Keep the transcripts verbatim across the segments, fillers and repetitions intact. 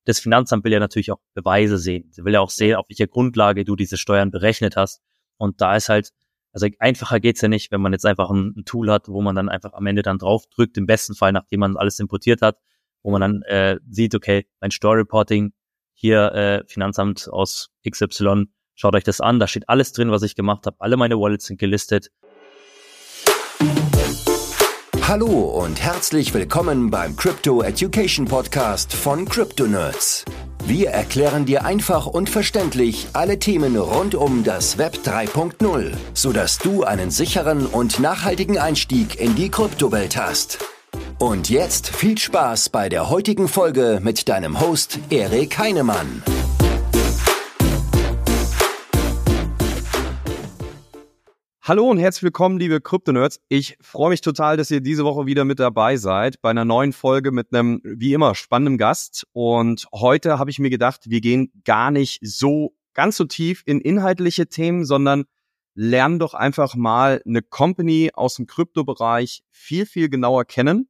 das Finanzamt will ja natürlich auch Beweise sehen. Sie will ja auch sehen, auf welcher Grundlage du diese Steuern berechnet hast. Und da ist halt, also einfacher geht's ja nicht, wenn man jetzt einfach ein, ein Tool hat, wo man dann einfach am Ende dann drauf drückt, im besten Fall, nachdem man alles importiert hat, wo man dann äh, sieht, okay, mein Steuerreporting, hier äh, Finanzamt aus X Y, schaut euch das an, da steht alles drin, was ich gemacht habe, alle meine Wallets sind gelistet. Hallo und herzlich willkommen beim Crypto Education Podcast von Crypto Nerds. Wir erklären dir einfach und verständlich alle Themen rund um das Web drei Punkt null, sodass du einen sicheren und nachhaltigen Einstieg in die Kryptowelt hast. Und jetzt viel Spaß bei der heutigen Folge mit deinem Host Erik Heinemann. Hallo und herzlich willkommen, liebe Krypto-Nerds. Ich freue mich total, dass ihr diese Woche wieder mit dabei seid bei einer neuen Folge mit einem, wie immer, spannenden Gast. Und heute habe ich mir gedacht, wir gehen gar nicht so ganz so tief in inhaltliche Themen, sondern lernen doch einfach mal eine Company aus dem Kryptobereich viel, viel genauer kennen.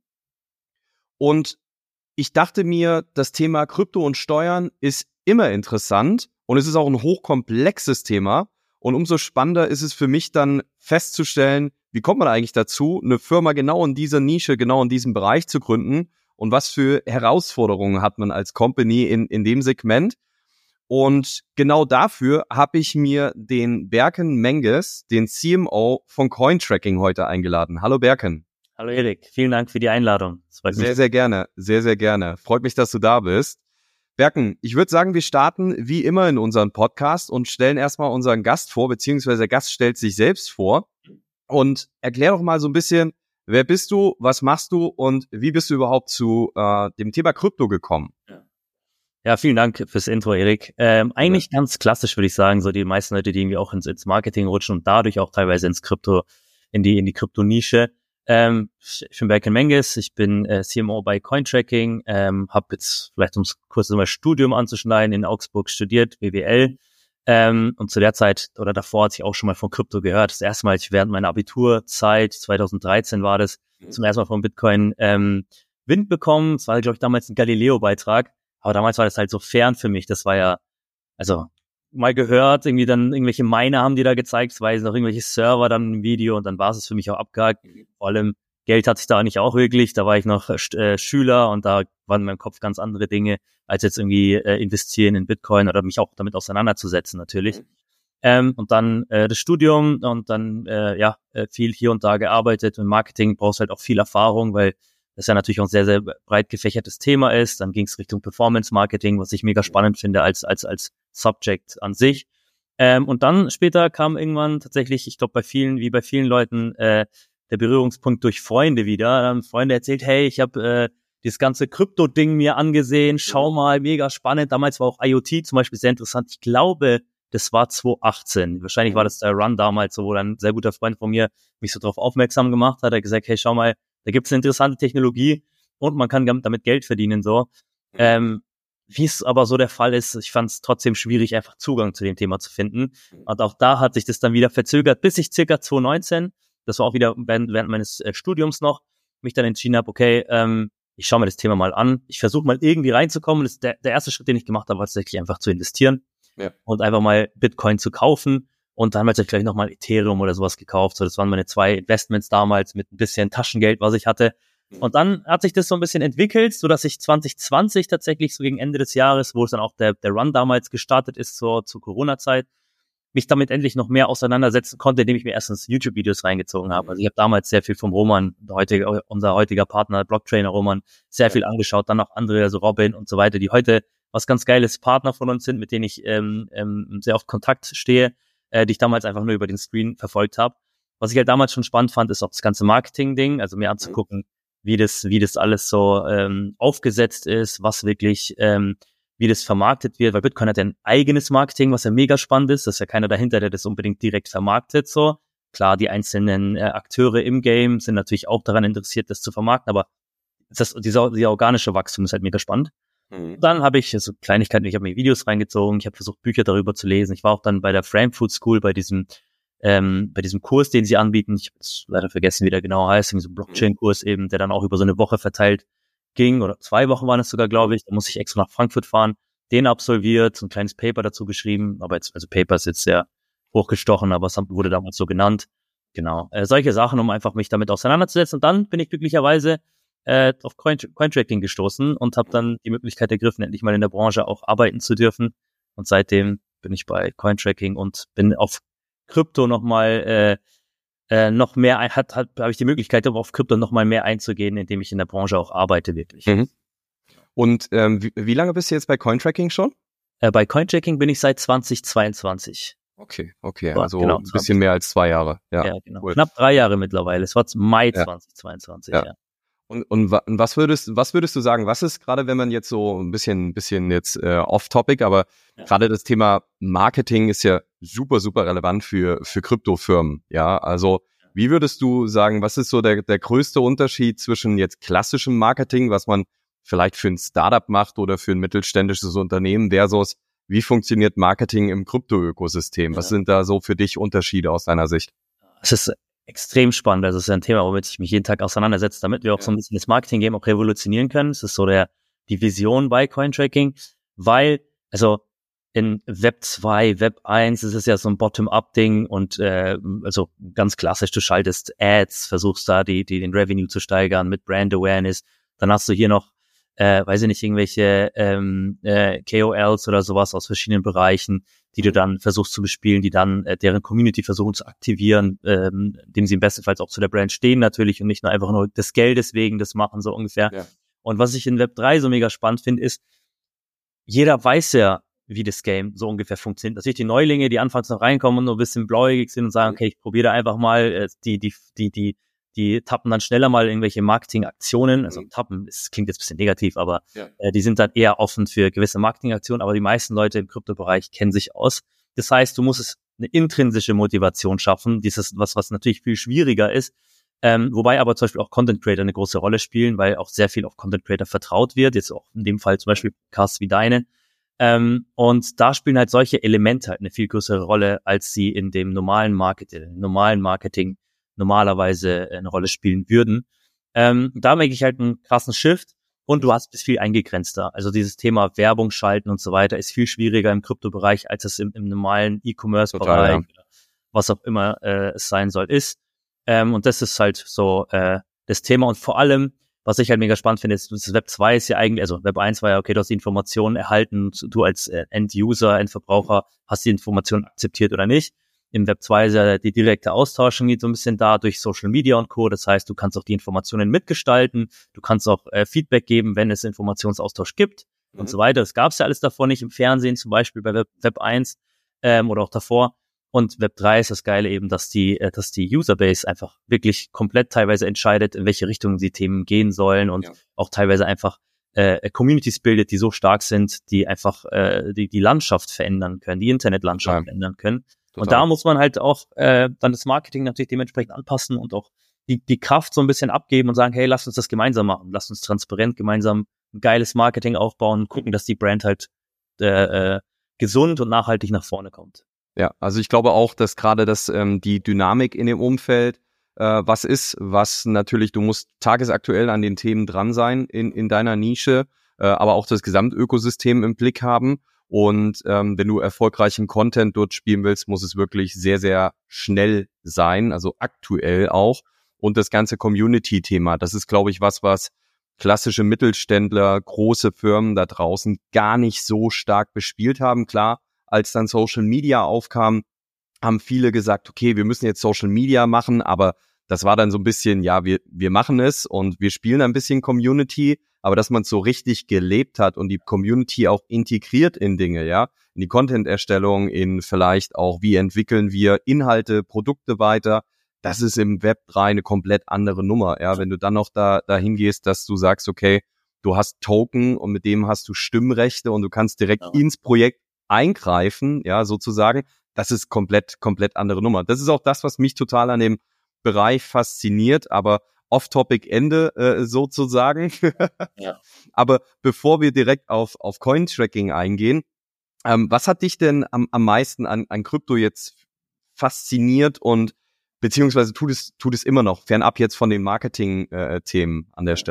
Und ich dachte mir, das Thema Krypto und Steuern ist immer interessant und es ist auch ein hochkomplexes Thema. Und umso spannender ist es für mich dann festzustellen, wie kommt man eigentlich dazu, eine Firma genau in dieser Nische, genau in diesem Bereich zu gründen und was für Herausforderungen hat man als Company in, in dem Segment. Und genau dafür habe ich mir den Berken Menges, den C M O von Cointracking, heute eingeladen. Hallo Berken. Hallo Erik, vielen Dank für die Einladung. Das freut mich. Sehr, sehr gerne, sehr, sehr gerne. Freut mich, dass du da bist. Berken, ich würde sagen, wir starten wie immer in unseren Podcast und stellen erstmal unseren Gast vor, beziehungsweise der Gast stellt sich selbst vor. Und erklär doch mal so ein bisschen, wer bist du, was machst du und wie bist du überhaupt zu äh, dem Thema Krypto gekommen? Ja. Ja, vielen Dank fürs Intro, Erik. Ähm, eigentlich ja. Ganz klassisch, würde ich sagen, so die meisten Leute, die irgendwie auch ins, ins Marketing rutschen und dadurch auch teilweise ins Krypto, in die in die Krypto-Nische. Ähm, ich bin Berken Menges, ich bin äh, C M O bei Cointracking, ähm, habe jetzt vielleicht, um es kurz mal Studium anzuschneiden, in Augsburg studiert, B W L, ähm, und zu der Zeit oder davor hatte ich auch schon mal von Krypto gehört. Das erste Mal, als ich während meiner Abiturzeit, zwanzig dreizehn war das, mhm. zum ersten Mal von Bitcoin ähm, Wind bekommen. Das war, glaube ich, damals ein Galileo-Beitrag, aber damals war das halt so fern für mich. Das war ja, also mal gehört, irgendwie dann irgendwelche Miner haben die da gezeigt, weil noch irgendwelche Server dann im Video und dann war es für mich auch abgehakt. Vor allem Geld hatte ich da nicht auch wirklich, da war ich noch äh, Schüler und da waren in meinem Kopf ganz andere Dinge, als jetzt irgendwie äh, investieren in Bitcoin oder mich auch damit auseinanderzusetzen natürlich. Mhm. Ähm, und dann äh, das Studium und dann äh, ja äh, viel hier und da gearbeitet. Im Marketing brauchst du halt auch viel Erfahrung, weil das ja natürlich auch ein sehr, sehr breit gefächertes Thema ist. Dann ging es Richtung Performance-Marketing, was ich mega spannend finde als als als Subject an sich. Ähm, und dann später kam irgendwann tatsächlich, ich glaube bei vielen, wie bei vielen Leuten, äh, der Berührungspunkt durch Freunde wieder. Dann haben Freunde erzählt, hey, ich habe äh, dieses ganze Krypto-Ding mir angesehen, schau mal, mega spannend. Damals war auch I O T zum Beispiel sehr interessant. Ich glaube, das war zwanzig achtzehn. Wahrscheinlich war das der Run damals, so, wo dann ein sehr guter Freund von mir mich so darauf aufmerksam gemacht hat. Er hat gesagt, hey, schau mal, da gibt's eine interessante Technologie und man kann damit Geld verdienen, so. Ähm, wie es aber so der Fall ist, ich fand es trotzdem schwierig, einfach Zugang zu dem Thema zu finden. Und auch da hat sich das dann wieder verzögert, bis ich circa zwanzig neunzehn, das war auch wieder während, während meines äh, Studiums noch, mich dann entschieden habe, okay, ähm, ich schaue mir das Thema mal an. Ich versuche mal irgendwie reinzukommen. Das ist der, der erste Schritt, den ich gemacht habe, war tatsächlich einfach zu investieren ja. und einfach mal Bitcoin zu kaufen. Und dann haben wir jetzt gleich nochmal Ethereum oder sowas gekauft. So, das waren meine zwei Investments damals mit ein bisschen Taschengeld, was ich hatte. Und dann hat sich das so ein bisschen entwickelt, so dass ich zwanzig zwanzig tatsächlich so gegen Ende des Jahres, wo es dann auch der, der Run damals gestartet ist zur, zur Corona-Zeit, mich damit endlich noch mehr auseinandersetzen konnte, indem ich mir erstens YouTube-Videos reingezogen habe. Also ich habe damals sehr viel vom Roman, der heutige, unser heutiger Partner, Blocktrainer Roman, sehr viel angeschaut, dann auch andere, also Robin und so weiter, die heute was ganz geiles Partner von uns sind, mit denen ich ähm, ähm, sehr oft Kontakt stehe, äh, die ich damals einfach nur über den Screen verfolgt habe. Was ich halt damals schon spannend fand, ist auch das ganze Marketing-Ding, also mir anzugucken, wie das, wie das alles so ähm, aufgesetzt ist, was wirklich, ähm, wie das vermarktet wird, weil Bitcoin hat ja ein eigenes Marketing, was ja mega spannend ist, das ist ja keiner dahinter, der das unbedingt direkt vermarktet, so. Klar, die einzelnen äh, Akteure im Game sind natürlich auch daran interessiert, das zu vermarkten, aber das, dieser, dieser organische Wachstum ist halt mega spannend. Mhm. Dann habe ich so Kleinigkeiten, ich habe mir Videos reingezogen, ich habe versucht, Bücher darüber zu lesen. Ich war auch dann bei der Frankfurt School, bei diesem ähm, bei diesem Kurs, den sie anbieten. Ich habe jetzt leider vergessen, wie der genau heißt, so ein Blockchain-Kurs eben, der dann auch über so eine Woche verteilt ging, oder zwei Wochen waren es sogar, glaube ich. Da musste ich extra nach Frankfurt fahren, den absolviert, so ein kleines Paper dazu geschrieben. Aber jetzt, also Paper ist jetzt sehr hochgestochen, aber es wurde damals so genannt. Genau, äh, solche Sachen, um einfach mich damit auseinanderzusetzen. Und dann bin ich glücklicherweise äh, auf Coin- Cointracking gestoßen und habe dann die Möglichkeit ergriffen, endlich mal in der Branche auch arbeiten zu dürfen. Und seitdem bin ich bei Cointracking und bin auf Krypto nochmal äh, äh, noch mehr, ein- hat, hat, habe ich die Möglichkeit, um auf Krypto nochmal mehr einzugehen, indem ich in der Branche auch arbeite, wirklich. Mhm. Und ähm, wie, wie lange bist du jetzt bei Cointracking schon? Äh, bei Cointracking bin ich seit zweiundzwanzig. Okay, okay, Ja, also genau, ein bisschen mehr als zwei Jahre. Ja, Ja, genau. cool. Knapp drei Jahre mittlerweile. Es war Mai Ja. zweitausendzweiundzwanzig, Ja. ja. Und, und wa- und was würdest, was würdest du sagen, was ist gerade, wenn man jetzt so ein bisschen, bisschen jetzt äh, off-topic, aber Ja. gerade das Thema Marketing ist ja super, super relevant für, für Kryptofirmen, ja, also wie würdest du sagen, was ist so der, der größte Unterschied zwischen jetzt klassischem Marketing, was man vielleicht für ein Startup macht oder für ein mittelständisches Unternehmen versus wie funktioniert Marketing im Krypto-Ökosystem? Was Ja. sind da so für dich Unterschiede aus deiner Sicht? Es ist extrem spannend. Also es ist ein Thema, womit ich mich jeden Tag auseinandersetze, damit wir auch Ja. so ein bisschen das Marketing-Game auch revolutionieren können. Es ist so der die Vision bei Cointracking, weil, also in Web zwei, Web eins ist es ja so ein Bottom-up-Ding und äh, also ganz klassisch, du schaltest Ads, versuchst da die, die den Revenue zu steigern mit Brand Awareness. Dann hast du hier noch äh, weiß ich nicht, irgendwelche ähm, äh, K O Ls oder sowas aus verschiedenen Bereichen, die du dann versuchst zu bespielen, die dann äh, deren Community versuchen zu aktivieren, ähm, indem sie im bestenfalls auch zu der Brand stehen natürlich und nicht nur einfach nur des Geldes wegen das machen, so ungefähr. Ja. Und was ich in Web drei so mega spannend finde, ist, jeder weiß ja, wie das Game so ungefähr funktioniert. Natürlich die Neulinge, die anfangs noch reinkommen und nur ein bisschen blauäugig sind und sagen, okay, ich probiere da einfach mal, äh, die, die, die, die, die tappen dann schneller mal irgendwelche Marketingaktionen. Also tappen, es klingt jetzt ein bisschen negativ, aber Ja. äh, die sind dann eher offen für gewisse Marketingaktionen. Aber die meisten Leute im Kryptobereich kennen sich aus. Das heißt, du musst es eine intrinsische Motivation schaffen. Dieses, was, was natürlich viel schwieriger ist. Ähm, wobei aber zum Beispiel auch Content Creator eine große Rolle spielen, weil auch sehr viel auf Content Creator vertraut wird. Jetzt auch in dem Fall zum Beispiel Podcasts wie deine. Ähm, und da spielen halt solche Elemente halt eine viel größere Rolle, als sie in dem normalen Marketing, im normalen Marketing normalerweise eine Rolle spielen würden. Ähm, da merke ich halt einen krassen Shift und du hast es viel eingegrenzter. Also dieses Thema Werbung schalten und so weiter ist viel schwieriger im Kryptobereich, als es im, im normalen E-Commerce-Bereich, Total, ja. was auch immer äh, es sein soll, ist. Ähm, und das ist halt so äh, das Thema. Und vor allem, was ich halt mega spannend finde, ist, das Web zwei ist ja eigentlich, also Web eins war ja, okay, du hast die Informationen erhalten, du als äh, End-User, Endverbraucher hast die Informationen akzeptiert oder nicht. Im Web zwei ist ja die direkte Austauschung geht so ein bisschen da durch Social Media und Co. Das heißt, du kannst auch die Informationen mitgestalten, du kannst auch äh, Feedback geben, wenn es Informationsaustausch gibt Mhm. und so weiter. Das gab es ja alles davor nicht im Fernsehen, zum Beispiel bei Web, Web eins ähm, oder auch davor. Und Web drei ist das Geile eben, dass die, äh, dass die Userbase einfach wirklich komplett teilweise entscheidet, in welche Richtung die Themen gehen sollen und Ja. auch teilweise einfach äh, Communities bildet, die so stark sind, die einfach äh, die, die Landschaft verändern können, die Internetlandschaft Total. verändern können. Und Total. da muss man halt auch äh, dann das Marketing natürlich dementsprechend anpassen und auch die, die Kraft so ein bisschen abgeben und sagen, hey, lasst uns das gemeinsam machen, lasst uns transparent gemeinsam ein geiles Marketing aufbauen und gucken, dass die Brand halt äh, äh, gesund und nachhaltig nach vorne kommt. Ja, also ich glaube auch, dass gerade das ähm, die Dynamik in dem Umfeld äh, was ist, was natürlich, du musst tagesaktuell an den Themen dran sein in in deiner Nische, äh, aber auch das Gesamtökosystem im Blick haben. Und ähm, wenn du erfolgreichen Content dort spielen willst, muss es wirklich sehr, sehr schnell sein, also aktuell auch. Und das ganze Community-Thema, das ist, glaube ich, was, was klassische Mittelständler, große Firmen da draußen gar nicht so stark bespielt haben. Klar, als dann Social Media aufkam, haben viele gesagt, okay, wir müssen jetzt Social Media machen, aber das war dann so ein bisschen, ja, wir wir machen es und wir spielen ein bisschen Community, aber dass man es so richtig gelebt hat und die Community auch integriert in Dinge, ja, in die Content-Erstellung, in vielleicht auch, wie entwickeln wir Inhalte, Produkte weiter, das ist im Web drei eine komplett andere Nummer, ja, wenn du dann noch da dahin gehst, dass du sagst, okay, du hast Token und mit dem hast du Stimmrechte und du kannst direkt Ja. ins Projekt eingreifen, ja, sozusagen, das ist komplett, komplett andere Nummer. Das ist auch das, was mich total an dem Bereich fasziniert, aber Off-Topic Ende äh, sozusagen. Ja. Aber bevor wir direkt auf auf Cointracking eingehen, ähm, was hat dich denn am, am meisten an, an Krypto jetzt fasziniert und beziehungsweise tut es tut es immer noch, fernab jetzt von den Marketing-Themen an der Stelle?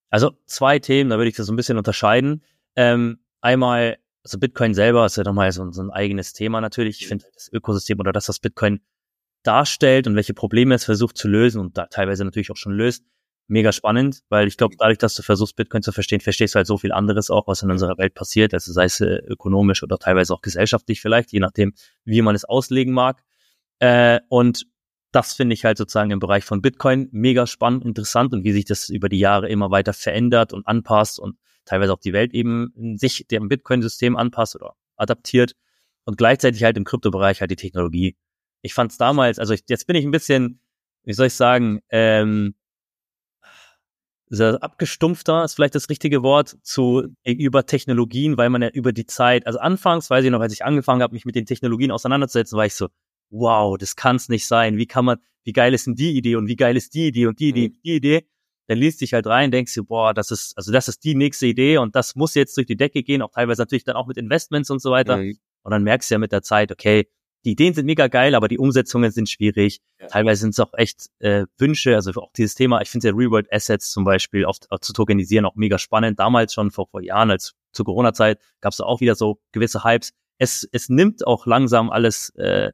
Also zwei Themen, da würde ich das so ein bisschen unterscheiden. Ähm, einmal, also Bitcoin selber ist ja nochmal so, so ein eigenes Thema natürlich. Ich finde das Ökosystem oder das, was Bitcoin darstellt und welche Probleme es versucht zu lösen und da teilweise natürlich auch schon löst, mega spannend, weil ich glaube, dadurch, dass du versuchst, Bitcoin zu verstehen, verstehst du halt so viel anderes auch, was in unserer Welt passiert, also sei es äh, ökonomisch oder teilweise auch gesellschaftlich vielleicht, je nachdem, wie man es auslegen mag. Äh, und das finde ich halt sozusagen im Bereich von Bitcoin mega spannend, interessant und wie sich das über die Jahre immer weiter verändert und anpasst und teilweise auch die Welt eben in sich dem Bitcoin-System anpasst oder adaptiert und gleichzeitig halt im Kryptobereich halt die Technologie. Ich fand es damals, also ich, jetzt bin ich ein bisschen, wie soll ich sagen, ähm, sehr abgestumpfter ist vielleicht das richtige Wort zu über Technologien, weil man ja über die Zeit, also anfangs, weiß ich noch, als ich angefangen habe, mich mit den Technologien auseinanderzusetzen, war ich so, wow, das kann's nicht sein. Wie kann man, wie geil ist denn die Idee und wie geil ist die Idee und die Idee, die Idee? Dann liest dich halt rein, denkst du, boah, das ist, also das ist die nächste Idee und das muss jetzt durch die Decke gehen, auch teilweise natürlich dann auch mit Investments und so weiter. Mhm. Und dann merkst du ja mit der Zeit, okay, die Ideen sind mega geil, aber die Umsetzungen sind schwierig. Ja. Teilweise sind es auch echt äh, Wünsche, also auch dieses Thema, ich finde ja Real World Assets zum Beispiel auch, auch zu tokenisieren auch mega spannend. Damals schon vor, vor Jahren, als zur Corona-Zeit, gab es auch wieder so gewisse Hypes. Es, es nimmt auch langsam alles äh,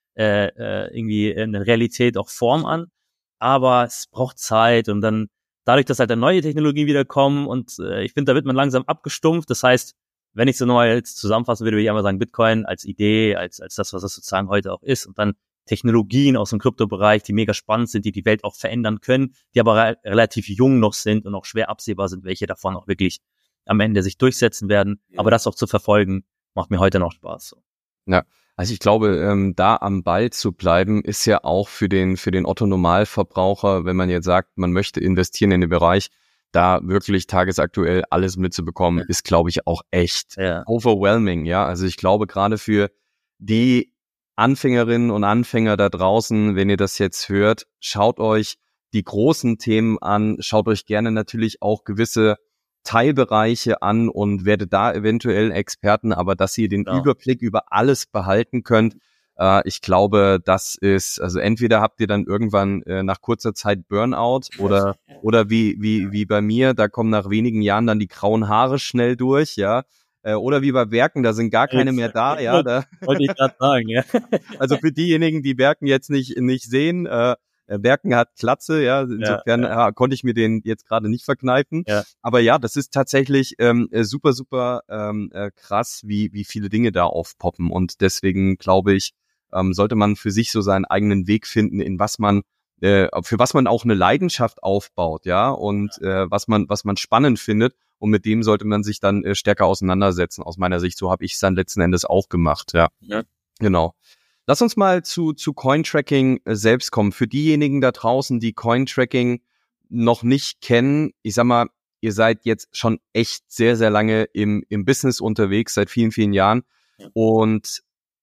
äh, irgendwie in der Realität auch Form an, aber es braucht Zeit und dann dadurch, dass halt dann neue Technologien wieder kommen und äh, ich finde, da wird man langsam abgestumpft. Das heißt, wenn ich so nochmal jetzt zusammenfassen würde, würde ich einmal sagen, Bitcoin als Idee, als als das, was es sozusagen heute auch ist und dann Technologien aus dem Kryptobereich, die mega spannend sind, die die Welt auch verändern können, die aber re- relativ jung noch sind und auch schwer absehbar sind, welche davon auch wirklich am Ende sich durchsetzen werden. Ja. Aber das auch zu verfolgen, macht mir heute noch Spaß. So. Ja, also ich glaube, ähm, da am Ball zu bleiben, ist ja auch für den für den Otto-Normalverbraucher, wenn man jetzt sagt, man möchte investieren in den Bereich, da wirklich tagesaktuell alles mitzubekommen, ja. ist, glaube ich, auch echt ja. overwhelming. Ja, also ich glaube, gerade für die Anfängerinnen und Anfänger da draußen, wenn ihr das jetzt hört, schaut euch die großen Themen an, schaut euch gerne natürlich auch gewisse Teilbereiche an und werdet da eventuell Experten, aber dass ihr den ja. Überblick über alles behalten könnt, äh, ich glaube, das ist, also entweder habt ihr dann irgendwann äh, nach kurzer Zeit Burnout oder oder wie wie wie bei mir, da kommen nach wenigen Jahren dann die grauen Haare schnell durch, ja, äh, oder wie bei Werken, da sind gar keine mehr da, ja. Da wollte ich gerade sagen, ja. Also für diejenigen, die Werken jetzt nicht nicht sehen, äh, Werken hat Glatze, ja, insofern ja, ja. Ja, konnte ich mir den jetzt gerade nicht verkneifen. Ja. Aber ja, das ist tatsächlich ähm, super, super ähm, äh, krass, wie wie viele Dinge da aufpoppen. Und deswegen glaube ich, ähm, sollte man für sich so seinen eigenen Weg finden, in was man, äh, für was man auch eine Leidenschaft aufbaut, ja, und äh, was man was man spannend findet. Und mit dem sollte man sich dann äh, stärker auseinandersetzen. Aus meiner Sicht, so habe ich es dann letzten Endes auch gemacht, ja. ja. Genau. Lass uns mal zu zu Cointracking selbst kommen. Für diejenigen da draußen, die Cointracking noch nicht kennen, ich sag mal, ihr seid jetzt schon echt sehr, sehr lange im im Business unterwegs, seit vielen, vielen Jahren. Ja. Und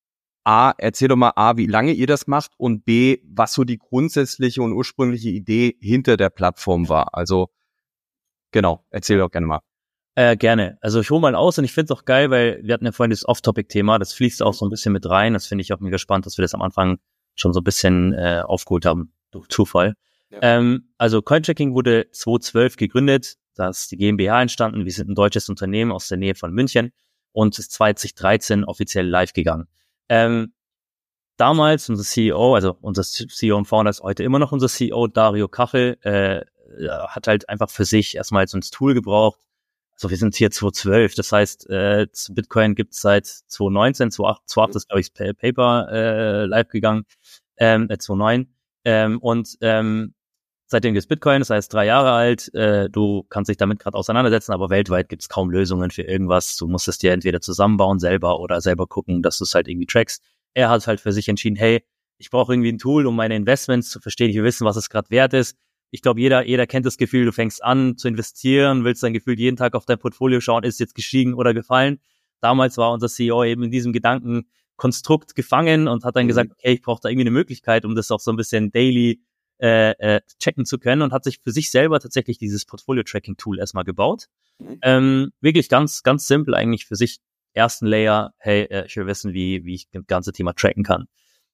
A, erzähl doch mal A, wie lange ihr das macht und B, was so die grundsätzliche und ursprüngliche Idee hinter der Plattform war. Also genau, erzähl doch gerne mal. Äh, gerne. Also ich hole mal aus und ich finde es auch geil, weil wir hatten ja vorhin das Off-Topic-Thema, das fließt auch so ein bisschen mit rein. Das finde ich auch mega spannend, dass wir das am Anfang schon so ein bisschen äh, aufgeholt haben, durch Zufall. Ja. Ähm, also Cointracking wurde zweitausendzwölf gegründet, da ist die GmbH entstanden. Wir sind ein deutsches Unternehmen aus der Nähe von München und ist zweitausenddreizehn offiziell live gegangen. Ähm, damals unser C E O, also unser C E O und Founder ist heute immer noch unser C E O, Dario Kachel, äh, hat halt einfach für sich erstmal so ein Tool gebraucht. Also wir sind hier zweitausendzwölf, das heißt, äh, Bitcoin gibt es seit zweitausendneunzehn, zweitausendacht ist, glaube ich, das Paper äh, live gegangen, ähm, äh, zweitausendneun. Ähm, und ähm, seitdem gibt es Bitcoin, das heißt drei Jahre alt, äh, du kannst dich damit gerade auseinandersetzen, aber weltweit gibt es kaum Lösungen für irgendwas. Du musst es dir entweder zusammenbauen selber oder selber gucken, dass du es halt irgendwie trackst. Er hat halt für sich entschieden, hey, ich brauche irgendwie ein Tool, um meine Investments zu verstehen, ich will wissen, was es gerade wert ist. Ich glaube, jeder jeder kennt das Gefühl, du fängst an zu investieren, willst dein Gefühl jeden Tag auf dein Portfolio schauen, ist es jetzt gestiegen oder gefallen. Damals war unser C E O eben in diesem Gedankenkonstrukt gefangen und hat dann mhm. gesagt, okay, ich brauche da irgendwie eine Möglichkeit, um das auch so ein bisschen daily äh, äh, checken zu können und hat sich für sich selber tatsächlich dieses Portfolio-Tracking-Tool erstmal gebaut. Mhm. Ähm, wirklich ganz ganz simpel eigentlich für sich. Ersten Layer, hey, äh, ich will wissen, wie wie ich das ganze Thema tracken kann.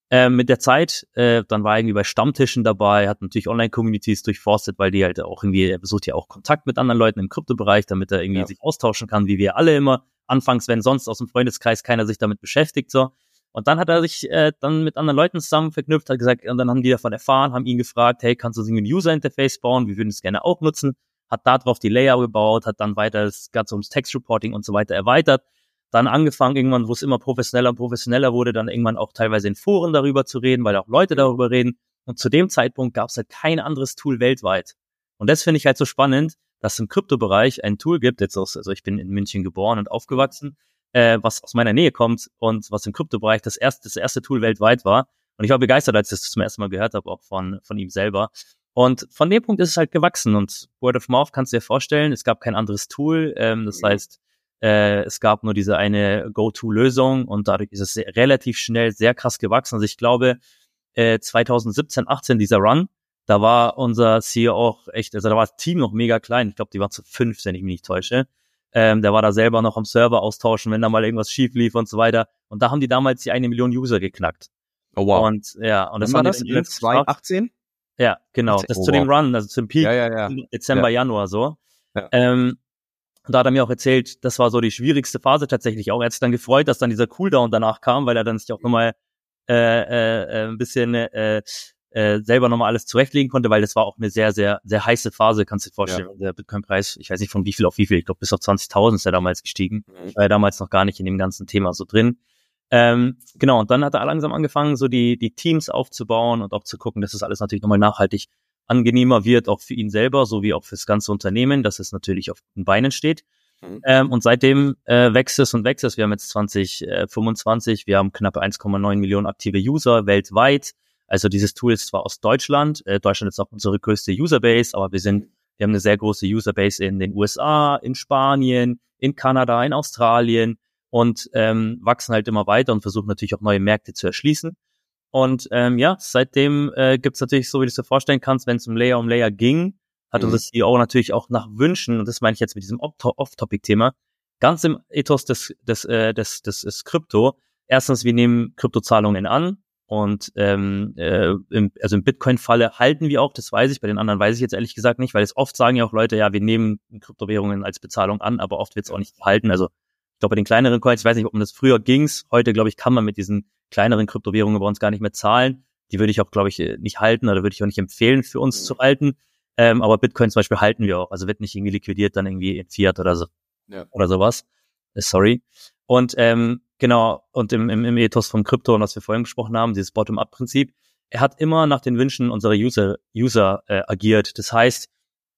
Ähm, mit der Zeit, äh, dann war er irgendwie bei Stammtischen dabei, hat natürlich Online-Communities durchforstet, weil die halt auch irgendwie, er besucht ja auch Kontakt mit anderen Leuten im Kryptobereich, damit er irgendwie Ja. sich austauschen kann, wie wir alle immer. Anfangs, wenn sonst aus dem Freundeskreis keiner sich damit beschäftigt, so. Und dann hat er sich äh, dann mit anderen Leuten zusammen verknüpft, hat gesagt, und dann haben die davon erfahren, haben ihn gefragt, hey, kannst du so ein User-Interface bauen? Wir würden es gerne auch nutzen. Hat da drauf die Layer gebaut, hat dann weiter das Ganze ums Text-Reporting und so weiter erweitert. Dann angefangen irgendwann, wo es immer professioneller und professioneller wurde, dann irgendwann auch teilweise in Foren darüber zu reden, weil auch Leute darüber reden. Und zu dem Zeitpunkt gab es halt kein anderes Tool weltweit. Und das finde ich halt so spannend, dass es im Kryptobereich ein Tool gibt, jetzt aus, also ich bin in München geboren und aufgewachsen, äh, was aus meiner Nähe kommt und was im Kryptobereich das erste, das erste Tool weltweit war. Und ich war begeistert, als ich das zum ersten Mal gehört habe, auch von, von ihm selber. Und von dem Punkt ist es halt gewachsen. Und Word of Mouth kannst du dir vorstellen, es gab kein anderes Tool. Ähm, das heißt, Äh, es gab nur diese eine Go-To-Lösung und dadurch ist es sehr, relativ schnell sehr krass gewachsen. Also ich glaube, äh, zwanzig siebzehn, achtzehn, dieser Run, da war unser C E O auch echt, also da war das Team noch mega klein. Ich glaube, die waren zu fünf, wenn ich mich nicht täusche. Ähm, der war da selber noch am Server austauschen, wenn da mal irgendwas schief lief und so weiter. Und da haben die damals die eine Million User geknackt. Oh wow. Und ja, und das Wann war war das? In zwanzig achtzehn? Ja, genau. achtzehn Das oh, zu wow. dem Run, also zum Peak, Ja, ja, ja. Dezember, Ja. Januar so. Ja. Ähm, Und da hat er mir auch erzählt, das war so die schwierigste Phase tatsächlich auch. Er hat sich dann gefreut, dass dann dieser Cooldown danach kam, weil er dann sich auch nochmal äh, äh, ein bisschen äh, äh, selber nochmal alles zurechtlegen konnte, weil das war auch eine sehr, sehr, sehr heiße Phase, kannst du dir vorstellen. Ja. Der Bitcoin-Preis, ich weiß nicht von wie viel auf wie viel, ich glaube bis auf zwanzigtausend ist er damals gestiegen. Ich war ja damals noch gar nicht in dem ganzen Thema so drin. Ähm, genau, und dann hat er langsam angefangen, so die die Teams aufzubauen und auch zu gucken, dass das alles natürlich nochmal nachhaltig angenehmer wird, auch für ihn selber, sowie auch fürs ganze Unternehmen, dass es natürlich auf den Beinen steht. Mhm. Ähm, und seitdem äh, wächst es und wächst es. Wir haben jetzt zwanzig fünfundzwanzig, wir haben knapp eins Komma neun Millionen aktive User weltweit. Also dieses Tool ist zwar aus Deutschland, äh, Deutschland ist auch unsere größte Userbase, aber wir sind, wir haben eine sehr große Userbase in den U S A, in Spanien, in Kanada, in Australien und ähm, wachsen halt immer weiter und versuchen natürlich auch neue Märkte zu erschließen. Und ähm, ja, seitdem äh, gibt's natürlich, so wie du es dir vorstellen kannst, wenn es um Layer um Layer ging, hat mhm. unser C E O natürlich auch nach Wünschen, und das meine ich jetzt mit diesem Off-Topic-Thema, ganz im Ethos des des äh, des des, des Krypto. Erstens, wir nehmen Kryptozahlungen an und ähm, äh, im, also im Bitcoin-Falle halten wir auch, das weiß ich, bei den anderen weiß ich jetzt ehrlich gesagt nicht, weil es oft sagen ja auch Leute, ja, wir nehmen Kryptowährungen als Bezahlung an, aber oft wird's auch nicht gehalten. Also ich glaube, bei den kleineren Coins, ich weiß nicht, ob man das früher ging's, heute, glaube ich, kann man mit diesen kleineren Kryptowährungen bei uns gar nicht mehr zahlen. Die würde ich auch, glaube ich, nicht halten oder würde ich auch nicht empfehlen, für uns mhm. zu halten. Ähm, aber Bitcoin zum Beispiel halten wir auch. Also wird nicht irgendwie liquidiert, dann irgendwie in Fiat oder so ja. oder sowas. Sorry. Und ähm, genau, und im, im, im Ethos vom Krypto, und was wir vorhin gesprochen haben, dieses Bottom-up-Prinzip, er hat immer nach den Wünschen unserer User, User äh, agiert. Das heißt,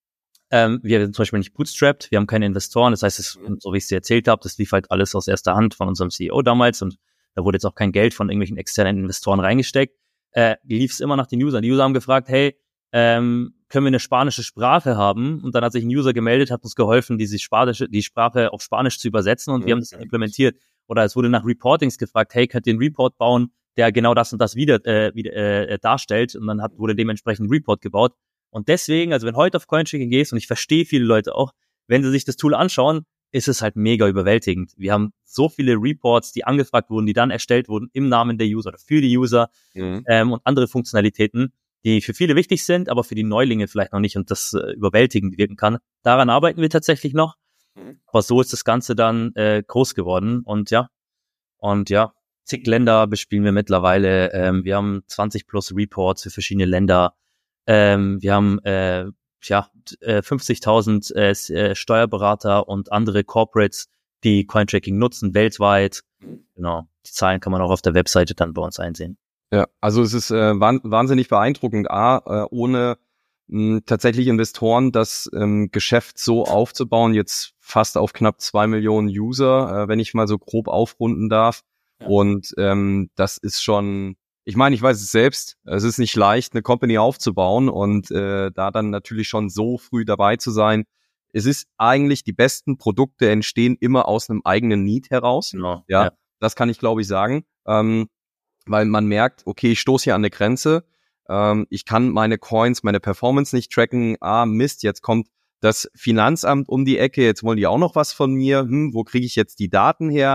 ähm, wir sind zum Beispiel nicht bootstrapped, wir haben keine Investoren. Das heißt, es, so wie ich es dir erzählt habe, das lief halt alles aus erster Hand von unserem C E O damals und da wurde jetzt auch kein Geld von irgendwelchen externen Investoren reingesteckt. Äh, lief es immer nach den Usern. Die User haben gefragt, hey, ähm, können wir eine spanische Sprache haben? Und dann hat sich ein User gemeldet, hat uns geholfen, diese spanische, die Sprache auf Spanisch zu übersetzen und mhm. wir haben das implementiert. Oder es wurde nach Reportings gefragt, hey, könnt ihr einen Report bauen, der genau das und das wieder, äh, wieder äh, darstellt? Und dann hat, wurde dementsprechend ein Report gebaut. Und deswegen, also wenn heute auf Coinchecking gehst, und ich verstehe viele Leute auch, wenn sie sich das Tool anschauen, ist es halt mega überwältigend. Wir haben so viele Reports, die angefragt wurden, die dann erstellt wurden im Namen der User oder für die User mhm. ähm, und andere Funktionalitäten, die für viele wichtig sind, aber für die Neulinge vielleicht noch nicht und das äh, überwältigend wirken kann. Daran arbeiten wir tatsächlich noch. Mhm. Aber so ist das Ganze dann äh, groß geworden und ja, und ja, zig Länder bespielen wir mittlerweile. Ähm, wir haben zwanzig plus Reports für verschiedene Länder. Ähm, wir haben äh, ja, fünfzigtausend äh, Steuerberater und andere Corporates, die Cointracking nutzen, weltweit. Genau. Die Zahlen kann man auch auf der Webseite dann bei uns einsehen. Ja, also es ist äh, wahnsinnig beeindruckend, A, äh, ohne mh, tatsächlich Investoren das ähm, Geschäft so aufzubauen, jetzt fast auf knapp zwei Millionen User, äh, wenn ich mal so grob aufrunden darf. Ja. Und ähm, das ist schon... Ich meine, ich weiß es selbst, es ist nicht leicht, eine Company aufzubauen und äh, da dann natürlich schon so früh dabei zu sein. Es ist eigentlich, die besten Produkte entstehen immer aus einem eigenen Need heraus. Genau, ja, ja, das kann ich, glaube ich, sagen, ähm, weil man merkt, okay, ich stoße hier an eine Grenze, ähm, ich kann meine Coins, meine Performance nicht tracken, ah, Mist, jetzt kommt das Finanzamt um die Ecke, jetzt wollen die auch noch was von mir, hm, wo kriege ich jetzt die Daten her?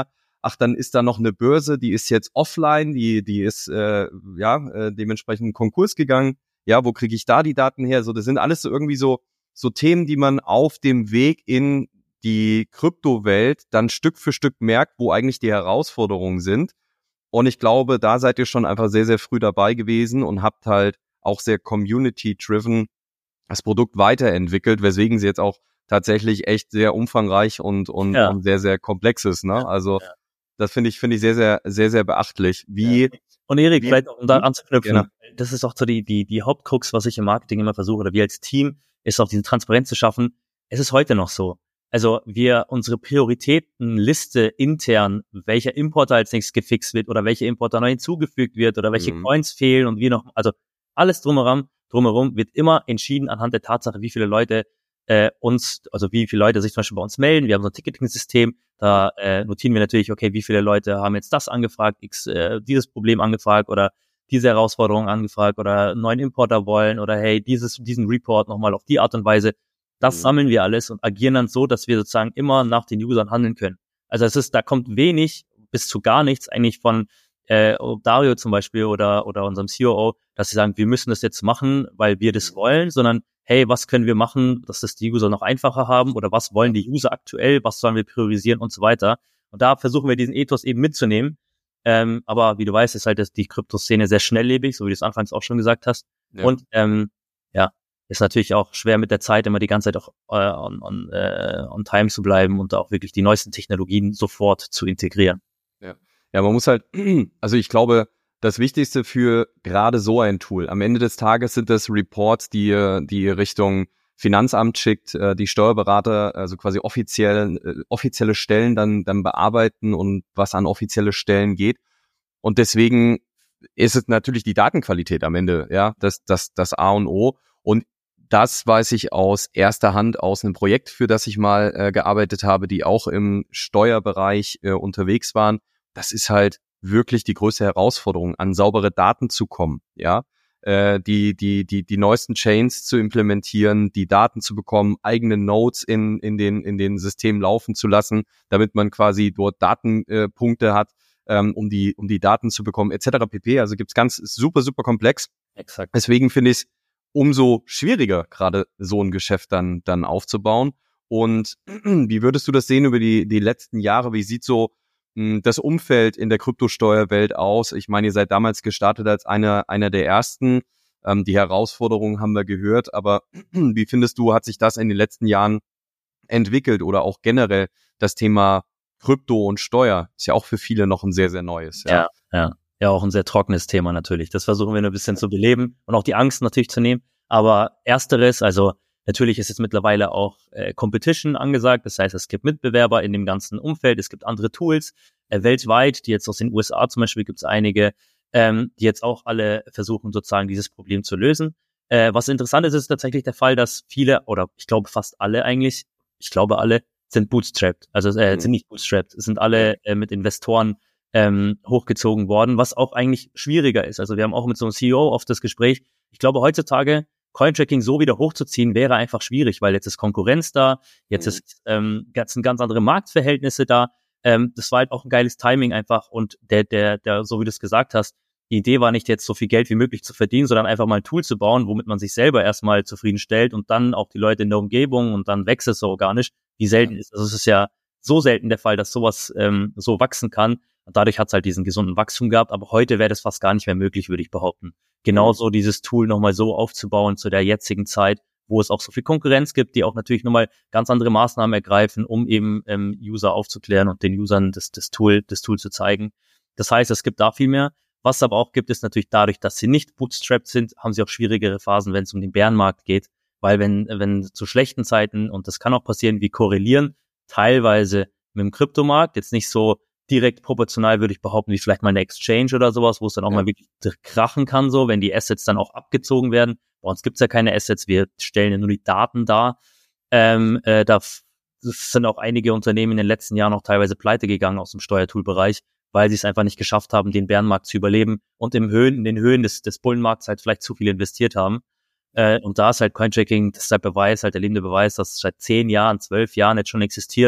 ach, dann ist da noch eine Börse, die ist jetzt offline, die die ist äh, ja äh, dementsprechend in Konkurs gegangen. Ja, wo kriege ich da die Daten her? So, das sind alles so irgendwie so so Themen, die man auf dem Weg in die Kryptowelt dann Stück für Stück merkt, wo eigentlich die Herausforderungen sind. Und ich glaube, da seid ihr schon einfach sehr, sehr früh dabei gewesen und habt halt auch sehr community-driven das Produkt weiterentwickelt, weswegen sie jetzt auch tatsächlich echt sehr umfangreich und und, Ja. und sehr, sehr komplex ist. Ne? Ja, Also ja. das finde ich finde ich sehr, sehr, sehr, sehr beachtlich. Wie Ja. Und Erik, wie, vielleicht um da hm? anzuknüpfen, Gerne. das ist auch so die, die, die Hauptkrux, was ich im Marketing immer versuche, oder wir als Team, ist auch diese Transparenz zu schaffen. Es ist heute noch so. Also wir, unsere Prioritätenliste intern, welcher Importer als nächstes gefixt wird oder welcher Importer neu hinzugefügt wird oder welche Mhm. Coins fehlen und wie noch, also alles drumherum, drumherum wird immer entschieden anhand der Tatsache, wie viele Leute äh, uns, also wie viele Leute sich zum Beispiel bei uns melden. Wir haben so ein Ticketing-System, da äh, notieren wir natürlich, okay, wie viele Leute haben jetzt das angefragt, x, äh, dieses Problem angefragt oder diese Herausforderung angefragt oder einen neuen Importer wollen oder hey, dieses, diesen Report nochmal auf die Art und Weise. Das Mhm. sammeln wir alles und agieren dann so, dass wir sozusagen immer nach den Usern handeln können. Also es ist, da kommt wenig bis zu gar nichts eigentlich von äh, Dario zum Beispiel oder oder unserem C O O, dass sie sagen, wir müssen das jetzt machen, weil wir das wollen, sondern hey, was können wir machen, dass das die User noch einfacher haben oder was wollen die User aktuell, was sollen wir priorisieren und so weiter. Und da versuchen wir diesen Ethos eben mitzunehmen. Ähm, aber wie du weißt, ist halt das, die Kryptoszene sehr schnelllebig, so wie du es anfangs auch schon gesagt hast. Ja. Und ähm, ja, ist natürlich auch schwer mit der Zeit immer die ganze Zeit auch äh, on, on, äh, on time zu bleiben und auch wirklich die neuesten Technologien sofort zu integrieren. Ja. Ja, man muss halt, also ich glaube, das Wichtigste für gerade so ein Tool, am Ende des Tages sind das Reports, die ihr, die ihr Richtung Finanzamt schickt, äh, die Steuerberater, also quasi offiziell, äh, offizielle Stellen dann, dann bearbeiten und was an offizielle Stellen geht. Und deswegen ist es natürlich die Datenqualität am Ende, ja, das, das, das A und O. Und das weiß ich aus erster Hand aus einem Projekt, für das ich mal äh, gearbeitet habe, die auch im Steuerbereich äh, unterwegs waren. Das ist halt wirklich die größte Herausforderung, an saubere Daten zu kommen, ja, äh, die die die die neuesten Chains zu implementieren, die Daten zu bekommen, eigene Nodes in in den in den Systemen laufen zu lassen, damit man quasi dort Datenpunkte äh, hat, ähm, um die um die Daten zu bekommen, et cetera pp. Also gibt's ganz super super komplex. Exakt. Deswegen finde ich es umso schwieriger, gerade so ein Geschäft dann dann aufzubauen. Und wie würdest du das sehen über die die letzten Jahre? Wie sieht so das Umfeld in der Kryptosteuerwelt aus? Ich meine, ihr seid damals gestartet als einer einer der ersten. Ähm, die Herausforderungen haben wir gehört, aber wie findest du, hat sich das in den letzten Jahren entwickelt oder auch generell das Thema Krypto und Steuer? Ist ja auch für viele noch ein sehr, sehr neues. Ja, ja. ja. Ja, auch ein sehr trockenes Thema natürlich. Das versuchen wir nur ein bisschen zu beleben und auch die Angst natürlich zu nehmen. Aber ersteres, also natürlich ist jetzt mittlerweile auch äh, Competition angesagt. Das heißt, es gibt Mitbewerber in dem ganzen Umfeld. Es gibt andere Tools äh, weltweit, die jetzt aus den U S A zum Beispiel gibt es einige, ähm, die jetzt auch alle versuchen sozusagen dieses Problem zu lösen. Äh, was interessant ist, ist tatsächlich der Fall, dass viele oder ich glaube fast alle eigentlich, ich glaube alle, sind bootstrapped. Also äh, Mhm. sind nicht bootstrapped, sind alle äh, mit Investoren ähm, hochgezogen worden, was auch eigentlich schwieriger ist. Also wir haben auch mit so einem C E O oft das Gespräch. Ich glaube heutzutage Cointracking so wieder hochzuziehen, wäre einfach schwierig, weil jetzt ist Konkurrenz da, jetzt Mhm. ist ähm, jetzt sind ganz andere Marktverhältnisse da. Ähm, das war halt auch ein geiles Timing einfach und der, der, der, so wie du es gesagt hast, die Idee war nicht jetzt so viel Geld wie möglich zu verdienen, sondern einfach mal ein Tool zu bauen, womit man sich selber erstmal zufriedenstellt und dann auch die Leute in der Umgebung und dann wächst es so organisch, wie selten ist. Also es ist ja so selten der Fall, dass sowas ähm, so wachsen kann. Und dadurch hat es halt diesen gesunden Wachstum gehabt, aber heute wäre das fast gar nicht mehr möglich, würde ich behaupten. Genauso dieses Tool nochmal so aufzubauen zu der jetzigen Zeit, wo es auch so viel Konkurrenz gibt, die auch natürlich nochmal ganz andere Maßnahmen ergreifen, um eben ähm, User aufzuklären und den Usern das, das Tool, das Tool zu zeigen. Das heißt, es gibt da viel mehr. Was es aber auch gibt, ist natürlich dadurch, dass sie nicht bootstrapped sind, haben sie auch schwierigere Phasen, wenn es um den Bärenmarkt geht, weil wenn, wenn zu schlechten Zeiten, und das kann auch passieren, wie korrelieren, teilweise mit dem Kryptomarkt, jetzt nicht so direkt proportional, würde ich behaupten, wie vielleicht mal eine Exchange oder sowas, wo es dann auch Ja. mal wirklich krachen kann, so, wenn die Assets dann auch abgezogen werden. Bei uns gibt's ja keine Assets, wir stellen ja nur die Daten dar. Ähm, äh, da f- sind auch einige Unternehmen in den letzten Jahren auch teilweise pleite gegangen aus dem Steuertool-Bereich, weil sie es einfach nicht geschafft haben, den Bärenmarkt zu überleben und im Höhen, in den Höhen des, des Bullenmarkts halt vielleicht zu viel investiert haben. Äh, und da ist halt Cointracking, das ist halt Beweis, halt der lebende Beweis, dass es seit zehn Jahren, zwölf Jahren jetzt schon existiert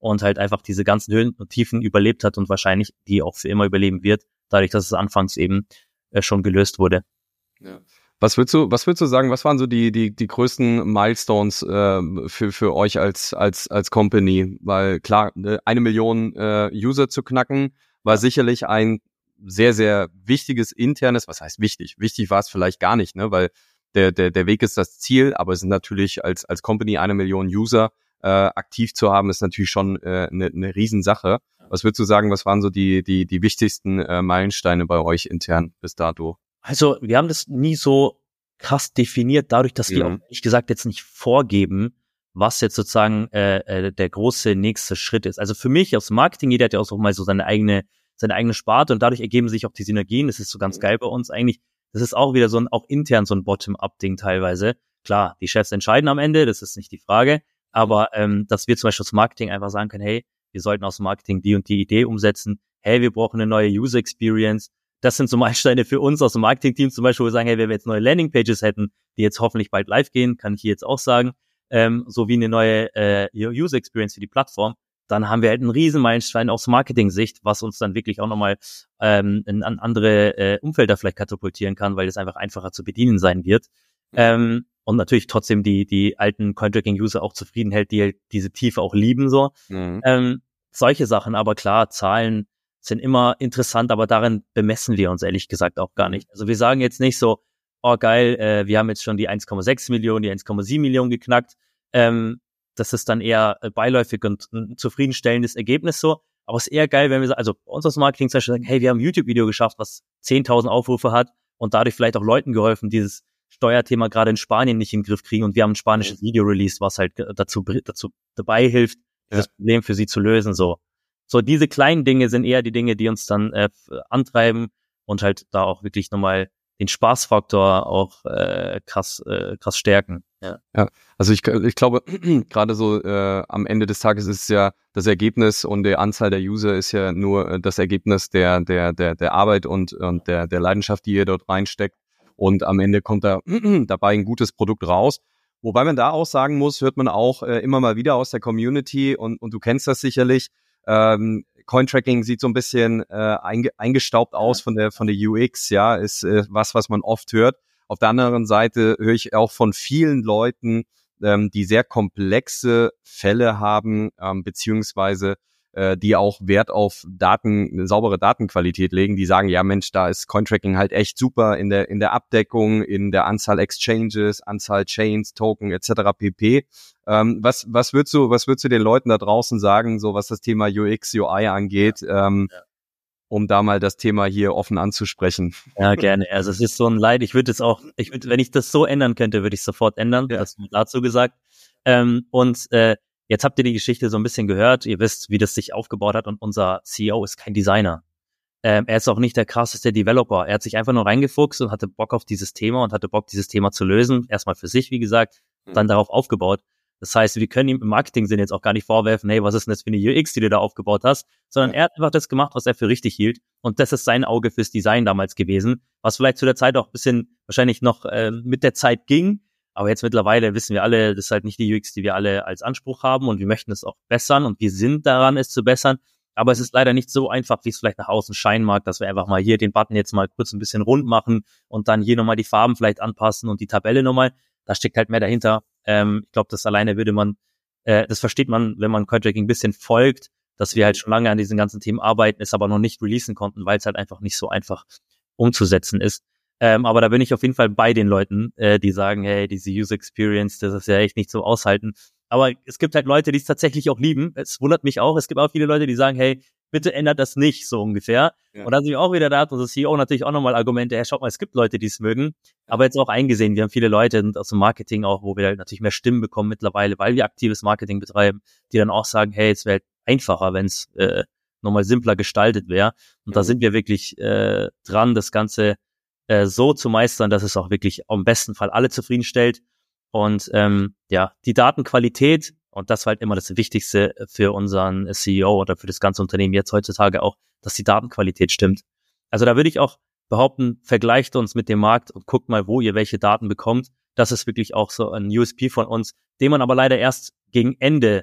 und halt einfach diese ganzen Höhen und Tiefen überlebt hat und wahrscheinlich die auch für immer überleben wird, dadurch, dass es anfangs eben äh, schon gelöst wurde. Ja. Was würdest du, was würdest du sagen, was waren so die, die, die größten Milestones äh, für, für euch als, als, als Company? Weil klar, eine Million äh, User zu knacken, war sicherlich ein sehr, sehr wichtiges internes, was heißt wichtig? Wichtig war es vielleicht gar nicht, ne? Weil der, der, der Weg ist das Ziel, aber es ist natürlich als, als Company eine Million User äh, aktiv zu haben, ist natürlich schon äh, eine, eine Riesensache. Was würdest du sagen, was waren so die, die, die wichtigsten äh, Meilensteine bei euch intern bis dato? Also wir haben das nie so krass definiert, dadurch, dass wir Mhm. auch, ehrlich gesagt, jetzt nicht vorgeben, was jetzt sozusagen äh, äh, der große nächste Schritt ist. Also für mich aus Marketing, jeder hat ja auch so mal so seine eigene seine eigene Sparte und dadurch ergeben sich auch die Synergien. Das ist so ganz geil bei uns eigentlich. Das ist auch wieder so ein, auch intern so ein Bottom-up-Ding teilweise. Klar, die Chefs entscheiden am Ende, das ist nicht die Frage, aber ähm, dass wir zum Beispiel aus Marketing einfach sagen können, hey, wir sollten aus Marketing die und die Idee umsetzen. Hey, wir brauchen eine neue User Experience. Das sind so Meilensteine für uns aus dem Marketing-Team zum Beispiel, wo wir sagen, hey, wenn wir jetzt neue Landing-Pages hätten, die jetzt hoffentlich bald live gehen, kann ich hier jetzt auch sagen, ähm, sowie eine neue äh, User Experience für die Plattform, dann haben wir halt einen riesen Meilenstein aus Marketing-Sicht, was uns dann wirklich auch nochmal ähm, in an andere äh, Umfelder vielleicht katapultieren kann, weil es einfach einfacher zu bedienen sein wird. Mhm. Ähm, und natürlich trotzdem die die alten Cointracking-User auch zufrieden hält, die halt diese Tiefe auch lieben, so. Mhm. Ähm, solche Sachen, aber klar, Zahlen sind immer interessant, aber darin bemessen wir uns ehrlich gesagt auch gar nicht. Also wir sagen jetzt nicht so, oh geil, äh, wir haben jetzt schon die eins Komma sechs Millionen, die eins Komma sieben Millionen geknackt. Ähm, das ist dann eher äh, beiläufig und ein zufriedenstellendes Ergebnis so. Aber es ist eher geil, wenn wir, also bei uns aus Marketing zum Beispiel sagen, hey, wir haben ein YouTube-Video geschafft, was zehntausend Aufrufe hat und dadurch vielleicht auch Leuten geholfen, dieses Steuerthema gerade in Spanien nicht in den Griff kriegen und wir haben ein spanisches Video released, was halt dazu, dazu dabei hilft, dieses ja. Problem für sie zu lösen, so. So, diese kleinen Dinge sind eher die Dinge, die uns dann äh, antreiben und halt da auch wirklich nochmal den Spaßfaktor auch äh, krass äh, krass stärken. Ja, ja, also ich, ich glaube, gerade so äh, am Ende des Tages ist ja das Ergebnis und die Anzahl der User ist ja nur das Ergebnis der der der der Arbeit und und der der Leidenschaft, die ihr dort reinsteckt. Und am Ende kommt da dabei ein gutes Produkt raus. Wobei man da auch sagen muss, hört man auch äh, immer mal wieder aus der Community und und du kennst das sicherlich. Ähm, Cointracking sieht so ein bisschen äh, einge- eingestaubt aus von der von der U X, ja, ist äh, was, was man oft hört. Auf der anderen Seite höre ich auch von vielen Leuten, ähm, die sehr komplexe Fälle haben, ähm, beziehungsweise äh, die auch Wert auf Daten, eine saubere Datenqualität legen, die sagen, ja Mensch, da ist Cointracking halt echt super in der in der Abdeckung, in der Anzahl Exchanges, Anzahl Chains, Token et cetera pp. Ähm, was was würdest du was würdest du den Leuten da draußen sagen, so was das Thema U X, U I angeht, ja. ähm, ja. um da mal das Thema hier offen anzusprechen? Ja, gerne. Also es ist so ein Leid. Ich würde es auch, ich würde, wenn ich das so ändern könnte, würde ich es sofort ändern. Ja. Das wird dazu gesagt. Ähm, und äh, jetzt habt ihr die Geschichte so ein bisschen gehört. Ihr wisst, wie das sich aufgebaut hat. Und unser C E O ist kein Designer. Ähm, er ist auch nicht der krasseste Developer. Er hat sich einfach nur reingefuchst und hatte Bock auf dieses Thema und hatte Bock, dieses Thema zu lösen. Erstmal für sich, wie gesagt, mhm. dann darauf aufgebaut. Das heißt, wir können ihm im Marketing-Sinn jetzt auch gar nicht vorwerfen, hey, was ist denn das für eine U X, die du da aufgebaut hast, sondern ja. er hat einfach das gemacht, was er für richtig hielt. Und das ist sein Auge fürs Design damals gewesen, was vielleicht zu der Zeit auch ein bisschen wahrscheinlich noch äh, mit der Zeit ging. Aber jetzt mittlerweile wissen wir alle, das ist halt nicht die U X, die wir alle als Anspruch haben und wir möchten es auch bessern und wir sind daran, es zu bessern. Aber es ist leider nicht so einfach, wie es vielleicht nach außen scheinen mag, dass wir einfach mal hier den Button jetzt mal kurz ein bisschen rund machen und dann hier nochmal die Farben vielleicht anpassen und die Tabelle nochmal. Da steckt halt mehr dahinter. Ähm, ich glaube, das alleine würde man, äh, das versteht man, wenn man Cointracking ein bisschen folgt, dass wir halt schon lange an diesen ganzen Themen arbeiten, es aber noch nicht releasen konnten, weil es halt einfach nicht so einfach umzusetzen ist. Ähm, aber da bin ich auf jeden Fall bei den Leuten, äh, die sagen, hey, diese User Experience, das ist ja echt nicht so aushalten. Aber es gibt halt Leute, die es tatsächlich auch lieben. Es wundert mich auch. Es gibt auch viele Leute, die sagen, hey, bitte ändert das nicht, so ungefähr. Ja. Und dann sind wir auch wieder da, hat unser C E O natürlich auch nochmal Argumente, hey, schaut mal, es gibt Leute, die es mögen. Aber jetzt auch eingesehen, wir haben viele Leute aus dem Marketing auch, wo wir halt natürlich mehr Stimmen bekommen mittlerweile, weil wir aktives Marketing betreiben, die dann auch sagen, hey, es wäre halt einfacher, wenn es äh, nochmal simpler gestaltet wäre. Und ja. da sind wir wirklich äh, dran, das Ganze äh, so zu meistern, dass es auch wirklich am besten Fall alle zufriedenstellt. Und ähm, ja, die Datenqualität, und das war halt immer das Wichtigste für unseren C E O oder für das ganze Unternehmen jetzt heutzutage auch, dass die Datenqualität stimmt. Also da würde ich auch behaupten, vergleicht uns mit dem Markt und guckt mal, wo ihr welche Daten bekommt. Das ist wirklich auch so ein U S P von uns, den man aber leider erst gegen Ende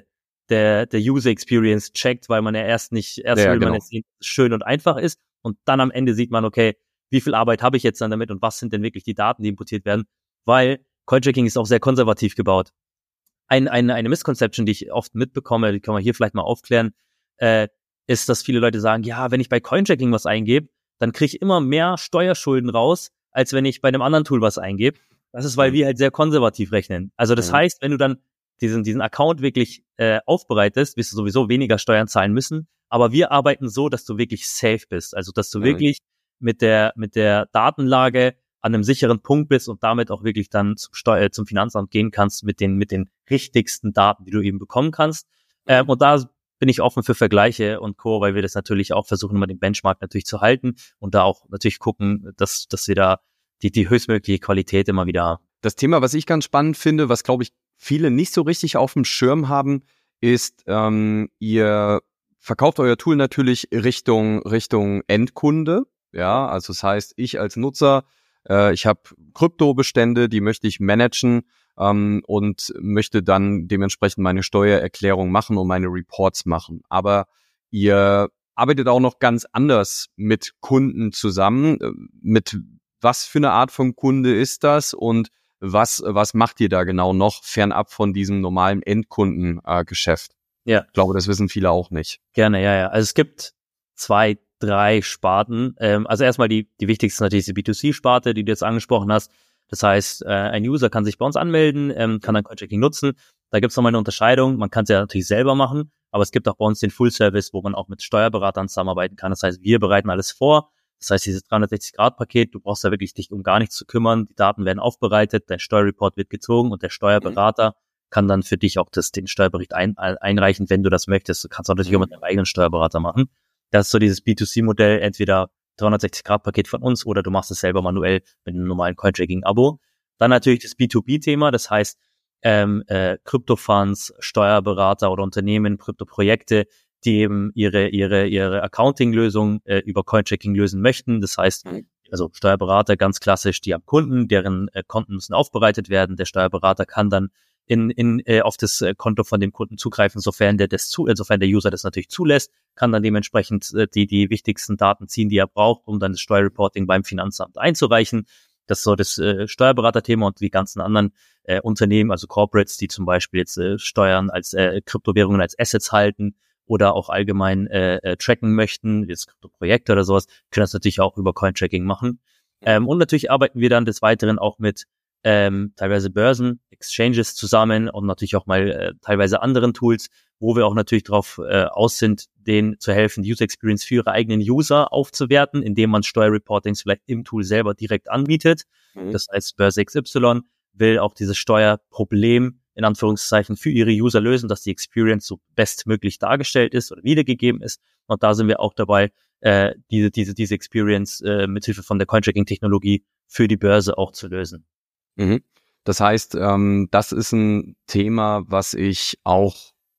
der, der User Experience checkt, weil man ja erst nicht, erst ja, will genau. man jetzt sehen, dass es schön und einfach ist und dann am Ende sieht man, okay, wie viel Arbeit habe ich jetzt dann damit und was sind denn wirklich die Daten, die importiert werden, weil Cointracking ist auch sehr konservativ gebaut. Ein, eine, eine Misconception, die ich oft mitbekomme, die kann man hier vielleicht mal aufklären, äh, ist, dass viele Leute sagen, ja, wenn ich bei Cointracking was eingebe, dann kriege ich immer mehr Steuerschulden raus, als wenn ich bei einem anderen Tool was eingebe. Das ist, weil Mhm. wir halt sehr konservativ rechnen. Also das Mhm. heißt, wenn du dann diesen, diesen Account wirklich äh, aufbereitest, wirst du sowieso weniger Steuern zahlen müssen. Aber wir arbeiten so, dass du wirklich safe bist. Also dass du Mhm. wirklich mit der mit der Datenlage an einem sicheren Punkt bist und damit auch wirklich dann zum, Steu- äh, zum Finanzamt gehen kannst mit den mit den richtigsten Daten, die du eben bekommen kannst. Ähm, und da bin ich offen für Vergleiche und Co., weil wir das natürlich auch versuchen, immer den Benchmark natürlich zu halten und da auch natürlich gucken, dass dass wir da die die höchstmögliche Qualität immer wieder haben. Das Thema, was ich ganz spannend finde, was, glaube ich, viele nicht so richtig auf dem Schirm haben, ist, ähm, ihr verkauft euer Tool natürlich Richtung Richtung Endkunde. Ja, also das heißt, ich als Nutzer, äh, ich habe Kryptobestände, die möchte ich managen ähm, und möchte dann dementsprechend meine Steuererklärung machen und meine Reports machen. Aber ihr arbeitet auch noch ganz anders mit Kunden zusammen. Mit was für eine Art von Kunde ist das und was was macht ihr da genau noch fernab von diesem normalen Endkundengeschäft? Äh, Ja. Ich glaube, das wissen viele auch nicht. Gerne, ja, ja. Also es gibt zwei, drei Sparten. Ähm, also erstmal die die wichtigste natürlich die B zwei C-Sparte, die du jetzt angesprochen hast. Das heißt, äh, ein User kann sich bei uns anmelden, ähm, kann dann Cointracking nutzen. Da gibt es nochmal eine Unterscheidung. Man kann es ja natürlich selber machen, aber es gibt auch bei uns den Full-Service, wo man auch mit Steuerberatern zusammenarbeiten kann. Das heißt, wir bereiten alles vor. Das heißt, dieses dreihundertsechzig Grad Paket, du brauchst da wirklich dich um gar nichts zu kümmern. Die Daten werden aufbereitet, dein Steuerreport wird gezogen und der Steuerberater kann dann für dich auch das, den Steuerbericht ein, einreichen, wenn du das möchtest. Du kannst auch natürlich auch mit deinem eigenen Steuerberater machen. Das ist so dieses B zwei C-Modell, entweder dreihundertsechzig Grad Paket von uns oder du machst es selber manuell mit einem normalen Cointracking-Abo. Dann natürlich das B zwei B-Thema, das heißt ähm, äh, Kryptofonds, Steuerberater oder Unternehmen, Kryptoprojekte, die eben ihre ihre ihre Accounting-Lösung äh, über Cointracking lösen möchten. Das heißt, also Steuerberater ganz klassisch, die am Kunden, deren äh, Konten müssen aufbereitet werden. Der Steuerberater kann dann in in äh, auf das äh, Konto von dem Kunden zugreifen, sofern der das zu, sofern der User das natürlich zulässt, kann dann dementsprechend äh, die die wichtigsten Daten ziehen, die er braucht, um dann das Steuerreporting beim Finanzamt einzureichen. Das ist so das äh, Steuerberaterthema und die ganzen anderen äh, Unternehmen, also Corporates, die zum Beispiel jetzt äh, Steuern als äh, Kryptowährungen als Assets halten oder auch allgemein äh, äh, tracken möchten, wie das Kryptoprojekte oder sowas, können das natürlich auch über Cointracking machen. Ähm, und natürlich arbeiten wir dann des Weiteren auch mit ähm, teilweise Börsen, Exchanges zusammen und natürlich auch mal äh, teilweise anderen Tools, wo wir auch natürlich darauf äh, aus sind, denen zu helfen, die User Experience für ihre eigenen User aufzuwerten, indem man Steuerreportings vielleicht im Tool selber direkt anbietet. Mhm. Das heißt, Börse X Y will auch dieses Steuerproblem in Anführungszeichen für ihre User lösen, dass die Experience so bestmöglich dargestellt ist oder wiedergegeben ist. Und da sind wir auch dabei, äh, diese diese diese Experience äh, mithilfe von der Cointracking-Technologie für die Börse auch zu lösen. Mhm. Das heißt, ähm, das ist ein Thema, was ich auch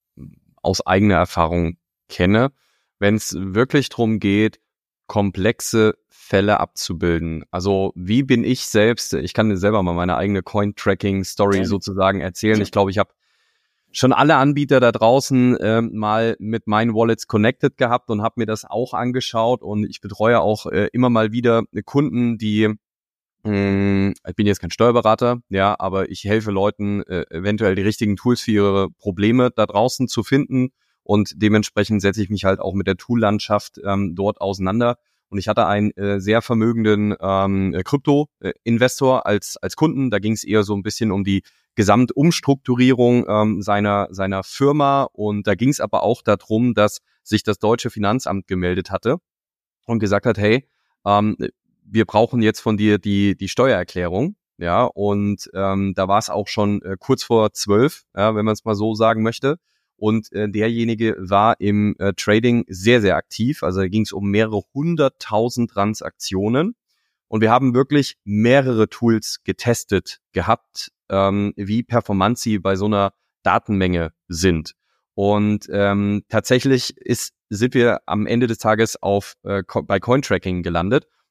aus eigener Erfahrung kenne, wenn es wirklich darum geht, komplexe Fälle abzubilden. Also wie bin ich selbst, ich kann dir selber mal meine eigene Coin-Tracking-Story ja. sozusagen erzählen. Ich glaube, ich habe schon alle Anbieter da draußen äh, mal mit meinen Wallets connected gehabt und habe mir das auch angeschaut und ich betreue auch äh, immer mal wieder Kunden, die mh, ich bin jetzt kein Steuerberater, ja, aber ich helfe Leuten äh, eventuell die richtigen Tools für ihre Probleme da draußen zu finden und dementsprechend setze ich mich halt auch mit der Tool-Landschaft ähm, dort auseinander. Und ich hatte einen äh, sehr vermögenden ähm, Krypto-Investor als als Kunden. Da ging es eher so ein bisschen um die Gesamtumstrukturierung ähm, seiner seiner Firma. Und da ging es aber auch darum, dass sich das deutsche Finanzamt gemeldet hatte und gesagt hat, hey, ähm, wir brauchen jetzt von dir die die Steuererklärung. Ja, und ähm, da war es auch schon äh, kurz vor zwölf, ja, wenn man es mal so sagen möchte. Und äh, derjenige war im äh, Trading sehr, sehr aktiv. Also da ging es um mehrere hunderttausend Transaktionen. Und wir haben wirklich mehrere Tools getestet gehabt, ähm, wie performant sie bei so einer Datenmenge sind. Und ähm, tatsächlich ist, sind wir am Ende des Tages auf äh, bei Cointracking gelandet.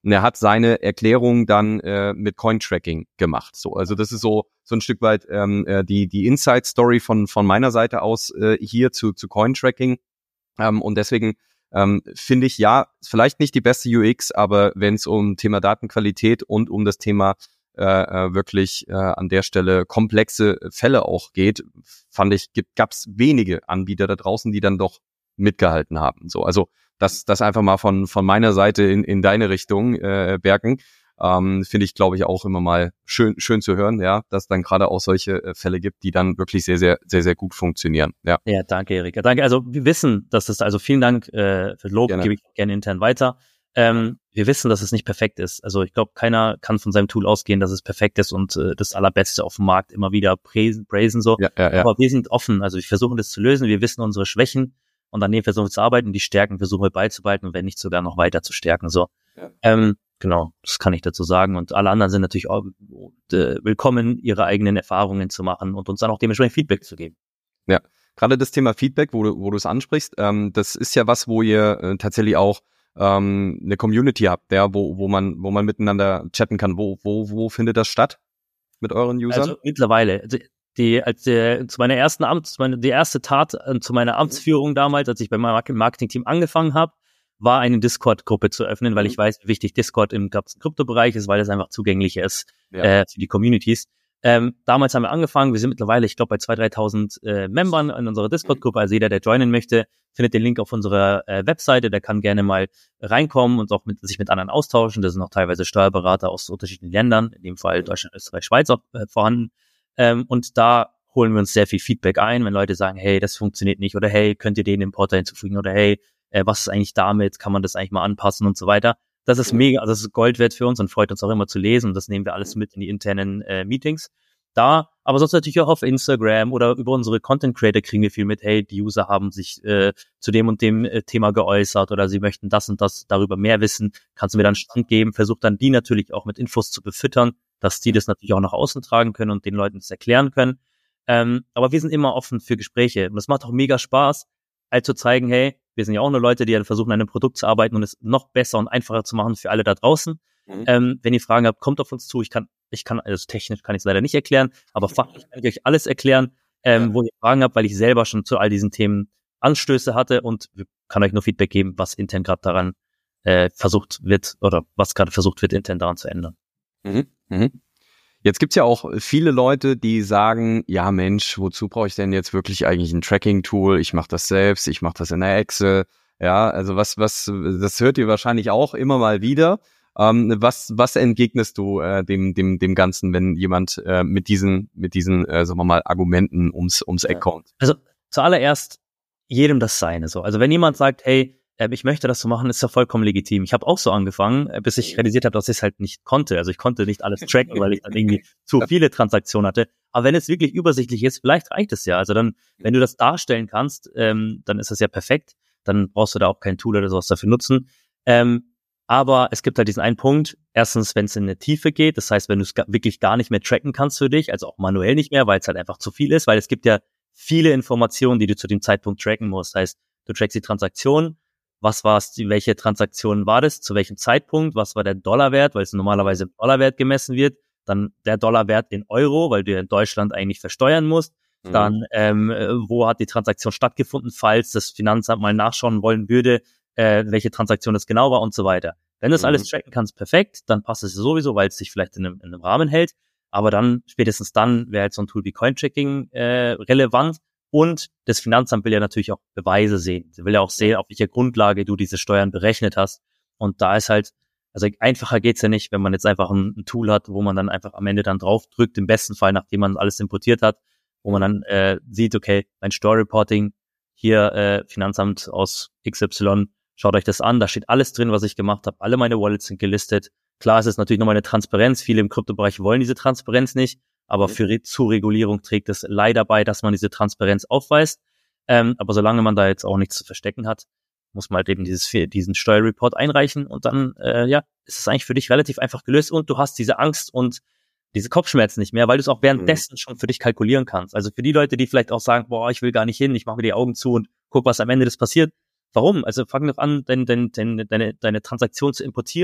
Und er hat seine Erklärung dann äh, mit Cointracking gemacht. So, also das ist so so ein Stück weit ähm, äh, die die Inside-Story von von meiner Seite aus äh, hier zu zu Cointracking. Ähm, und deswegen ähm, finde ich, ja, vielleicht nicht die beste U X, aber wenn es um Thema Datenqualität und um das Thema äh, wirklich äh, an der Stelle komplexe Fälle auch geht, fand ich, gab es wenige Anbieter da draußen, die dann doch mitgehalten haben. So, also das das einfach mal von von meiner Seite in in deine Richtung, äh, Berken. Ähm, finde ich, glaube ich, auch immer mal schön schön zu hören, ja, dass dann gerade auch solche äh, Fälle gibt, die dann wirklich sehr, sehr, sehr, sehr gut funktionieren. Ja, ja, danke, Erika. Danke. Also wir wissen, dass es, also vielen Dank äh, für Lob, Gerne. gebe ich gerne intern weiter. Ähm, wir wissen, dass es nicht perfekt ist. Also ich glaube, keiner kann von seinem Tool ausgehen, dass es perfekt ist und äh, das Allerbeste auf dem Markt immer wieder praisen, praisen so. Ja, ja, ja. Aber wir sind offen. Also wir versuchen das zu lösen. Wir wissen unsere Schwächen und an denen versuchen wir zu arbeiten. Die Stärken versuchen wir beizubehalten und wenn nicht sogar noch weiter zu stärken. So. Ja. Ähm, Genau, das kann ich dazu sagen. Und alle anderen sind natürlich auch äh, willkommen, ihre eigenen Erfahrungen zu machen und uns dann auch dementsprechend Feedback zu geben. Ja, gerade das Thema Feedback, wo du wo du es ansprichst, ähm, das ist ja was, wo ihr äh, tatsächlich auch ähm, eine Community habt, ja, wo wo man wo man miteinander chatten kann. Wo wo wo findet das statt mit euren Usern? Also mittlerweile, also die als der, zu meiner ersten Amts, meine die erste Tat äh, zu meiner Amtsführung damals, als ich bei meinem Marketing-Team angefangen habe, war eine Discord-Gruppe zu öffnen, weil ich weiß, wie wichtig Discord im ganzen Kryptobereich ist, weil es einfach zugänglicher ist Ja. äh, für die Communities. Ähm, damals haben wir angefangen, wir sind mittlerweile, ich glaube, bei zweitausend, dreitausend äh, Membern in unserer Discord-Gruppe. Also jeder, der joinen möchte, findet den Link auf unserer äh, Webseite, der kann gerne mal reinkommen und auch mit, sich mit anderen austauschen. Da sind auch teilweise Steuerberater aus unterschiedlichen Ländern, in dem Fall Deutschland, Österreich, Schweiz auch äh, vorhanden. Ähm, und da holen wir uns sehr viel Feedback ein, wenn Leute sagen, hey, das funktioniert nicht oder hey, könnt ihr den Importer hinzufügen oder hey, äh, was ist eigentlich damit, kann man das eigentlich mal anpassen und so weiter. Das ist mega, also das ist Gold wert für uns und freut uns auch immer zu lesen und das nehmen wir alles mit in die internen äh, Meetings. Da, aber sonst natürlich auch auf Instagram oder über unsere Content Creator kriegen wir viel mit, hey, die User haben sich äh, zu dem und dem äh, Thema geäußert oder sie möchten das und das darüber mehr wissen, kannst du mir dann Stand geben, versuch dann die natürlich auch mit Infos zu befüttern, dass die das natürlich auch nach außen tragen können und den Leuten das erklären können. Ähm, aber wir sind immer offen für Gespräche und das macht auch mega Spaß, halt zu zeigen, hey, wir sind ja auch nur Leute, die versuchen, an einem Produkt zu arbeiten und es noch besser und einfacher zu machen für alle da draußen. Mhm. Ähm, wenn ihr Fragen habt, kommt auf uns zu. Ich kann, ich kann, also technisch kann ich es leider nicht erklären, aber fachlich kann ich euch alles erklären, ähm, ja. wo ihr Fragen habt, weil ich selber schon zu all diesen Themen Anstöße hatte und kann euch nur Feedback geben, was intern gerade daran äh, versucht wird oder was gerade versucht wird, intern daran zu ändern. Mhm. Mhm. Jetzt gibt's ja auch viele Leute, die sagen, ja Mensch, wozu brauche ich denn jetzt wirklich eigentlich ein Tracking-Tool? Ich mache das selbst, ich mache das in der Excel. Ja, also was, was, das hört ihr wahrscheinlich auch immer mal wieder. Ähm, was, was entgegnest du äh, dem, dem, dem Ganzen, wenn jemand äh, mit diesen, mit diesen, äh, sagen wir mal, Argumenten ums, ums Eck kommt? Also zuallererst jedem das Seine so. Also wenn jemand sagt, hey, ich möchte das so machen, ist ja vollkommen legitim. Ich habe auch so angefangen, bis ich realisiert habe, dass ich es halt nicht konnte. Also ich konnte nicht alles tracken, weil ich dann irgendwie zu viele Transaktionen hatte. Aber wenn es wirklich übersichtlich ist, vielleicht reicht es ja. Also dann, wenn du das darstellen kannst, ähm, dann ist das ja perfekt. Dann brauchst du da auch kein Tool oder sowas dafür nutzen. Ähm, aber es gibt halt diesen einen Punkt. Erstens, wenn es in eine Tiefe geht, das heißt, wenn du es wirklich gar nicht mehr tracken kannst für dich, also auch manuell nicht mehr, weil es halt einfach zu viel ist, weil es gibt ja viele Informationen, die du zu dem Zeitpunkt tracken musst. Das heißt, du trackst die Transaktion. Was war es, welche Transaktion war das, zu welchem Zeitpunkt, was war der Dollarwert, weil es normalerweise im Dollarwert gemessen wird, dann der Dollarwert in Euro, weil du ja in Deutschland eigentlich versteuern musst, mhm. dann ähm, wo hat die Transaktion stattgefunden, falls das Finanzamt mal nachschauen wollen würde, äh, welche Transaktion das genau war und so weiter. Wenn du das mhm. alles tracken kannst, perfekt, dann passt es sowieso, weil es sich vielleicht in einem, in einem Rahmen hält, aber dann, spätestens dann, wäre halt so ein Tool wie Cointracking äh, relevant. Und das Finanzamt will ja natürlich auch Beweise sehen. Sie will ja auch sehen, auf welcher Grundlage du diese Steuern berechnet hast. Und da ist halt, also einfacher geht's ja nicht, wenn man jetzt einfach ein, ein Tool hat, wo man dann einfach am Ende dann drauf drückt, im besten Fall, nachdem man alles importiert hat, wo man dann äh, sieht, okay, mein Store-Reporting, hier äh, Finanzamt aus X Y, schaut euch das an, da steht alles drin, was ich gemacht habe, alle meine Wallets sind gelistet. Klar, es ist natürlich nochmal eine Transparenz, viele im Kryptobereich wollen diese Transparenz nicht, aber für Re- zur Regulierung trägt es leider bei, dass man diese Transparenz aufweist. Ähm, aber solange man da jetzt auch nichts zu verstecken hat, muss man halt eben dieses, diesen Steuerreport einreichen und dann äh, ja, ist es eigentlich für dich relativ einfach gelöst und du hast diese Angst und diese Kopfschmerzen nicht mehr, weil du es auch währenddessen mhm. schon für dich kalkulieren kannst. Also für die Leute, die vielleicht auch sagen, boah, ich will gar nicht hin, ich mache mir die Augen zu und guck, was am Ende das passiert. Warum? Also fang doch an, dein, dein, dein, deine, deine Transaktion zu importieren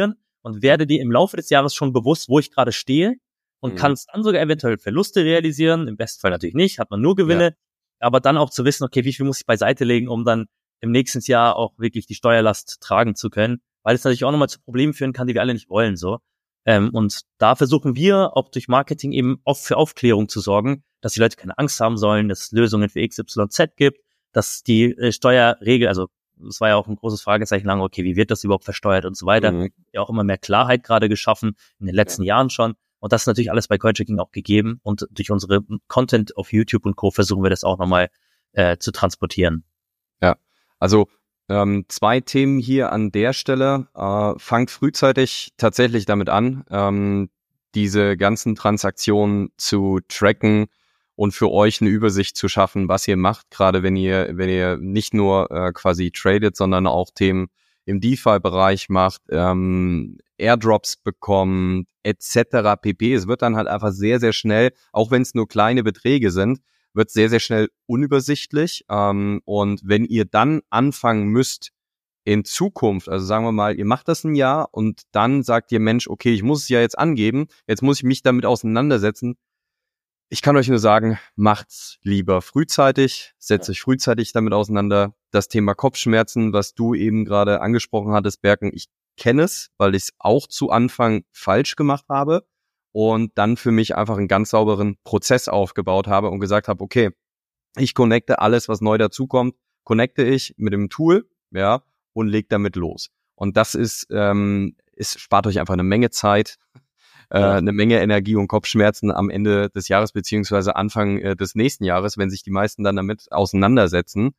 und werde dir im Laufe des Jahres schon bewusst, wo ich gerade stehe und Mhm. kannst dann sogar eventuell Verluste realisieren. Im besten Fall natürlich nicht, hat man nur Gewinne, ja. aber dann auch zu wissen, okay, wie viel muss ich beiseite legen, um dann im nächsten Jahr auch wirklich die Steuerlast tragen zu können, weil es natürlich auch nochmal zu Problemen führen kann, die wir alle nicht wollen, so. Ähm, und da versuchen wir auch durch Marketing eben oft für Aufklärung zu sorgen, dass die Leute keine Angst haben sollen, dass es Lösungen für X Y Z gibt, dass die äh, Steuerregel, also das war ja auch ein großes Fragezeichen lange, okay, wie wird das überhaupt versteuert und so weiter. Mhm. Ja, auch immer mehr Klarheit gerade geschaffen, in den letzten ja. Jahren schon. Und das ist natürlich alles bei Cointracking auch gegeben. Und durch unsere Content auf YouTube und Co. versuchen wir das auch nochmal äh, zu transportieren. Ja, also ähm, zwei Themen hier an der Stelle. Äh, fangt frühzeitig tatsächlich damit an, ähm, diese ganzen Transaktionen zu tracken und für euch eine Übersicht zu schaffen, was ihr macht, gerade wenn ihr wenn ihr nicht nur äh, quasi tradet, sondern auch Themen im DeFi-Bereich macht, ähm, Airdrops bekommt, et cetera pp. Es wird dann halt einfach sehr, sehr schnell, auch wenn es nur kleine Beträge sind, wird sehr, sehr schnell unübersichtlich. Ähm, und wenn ihr dann anfangen müsst, in Zukunft, also sagen wir mal, ihr macht das ein Jahr und dann sagt ihr, Mensch, okay, ich muss es ja jetzt angeben, jetzt muss ich mich damit auseinandersetzen. Ich kann euch nur sagen, macht's lieber frühzeitig, setzt euch frühzeitig damit auseinander. Das Thema Kopfschmerzen, was du eben gerade angesprochen hattest, Berken, ich kenne es, weil ich es auch zu Anfang falsch gemacht habe und dann für mich einfach einen ganz sauberen Prozess aufgebaut habe und gesagt habe, okay, ich connecte alles, was neu dazukommt, connecte ich mit dem Tool, ja, und leg damit los. Und das ist, ähm, es spart euch einfach eine Menge Zeit, äh, ja. eine Menge Energie und Kopfschmerzen am Ende des Jahres beziehungsweise Anfang äh, des nächsten Jahres, wenn sich die meisten dann damit auseinandersetzen.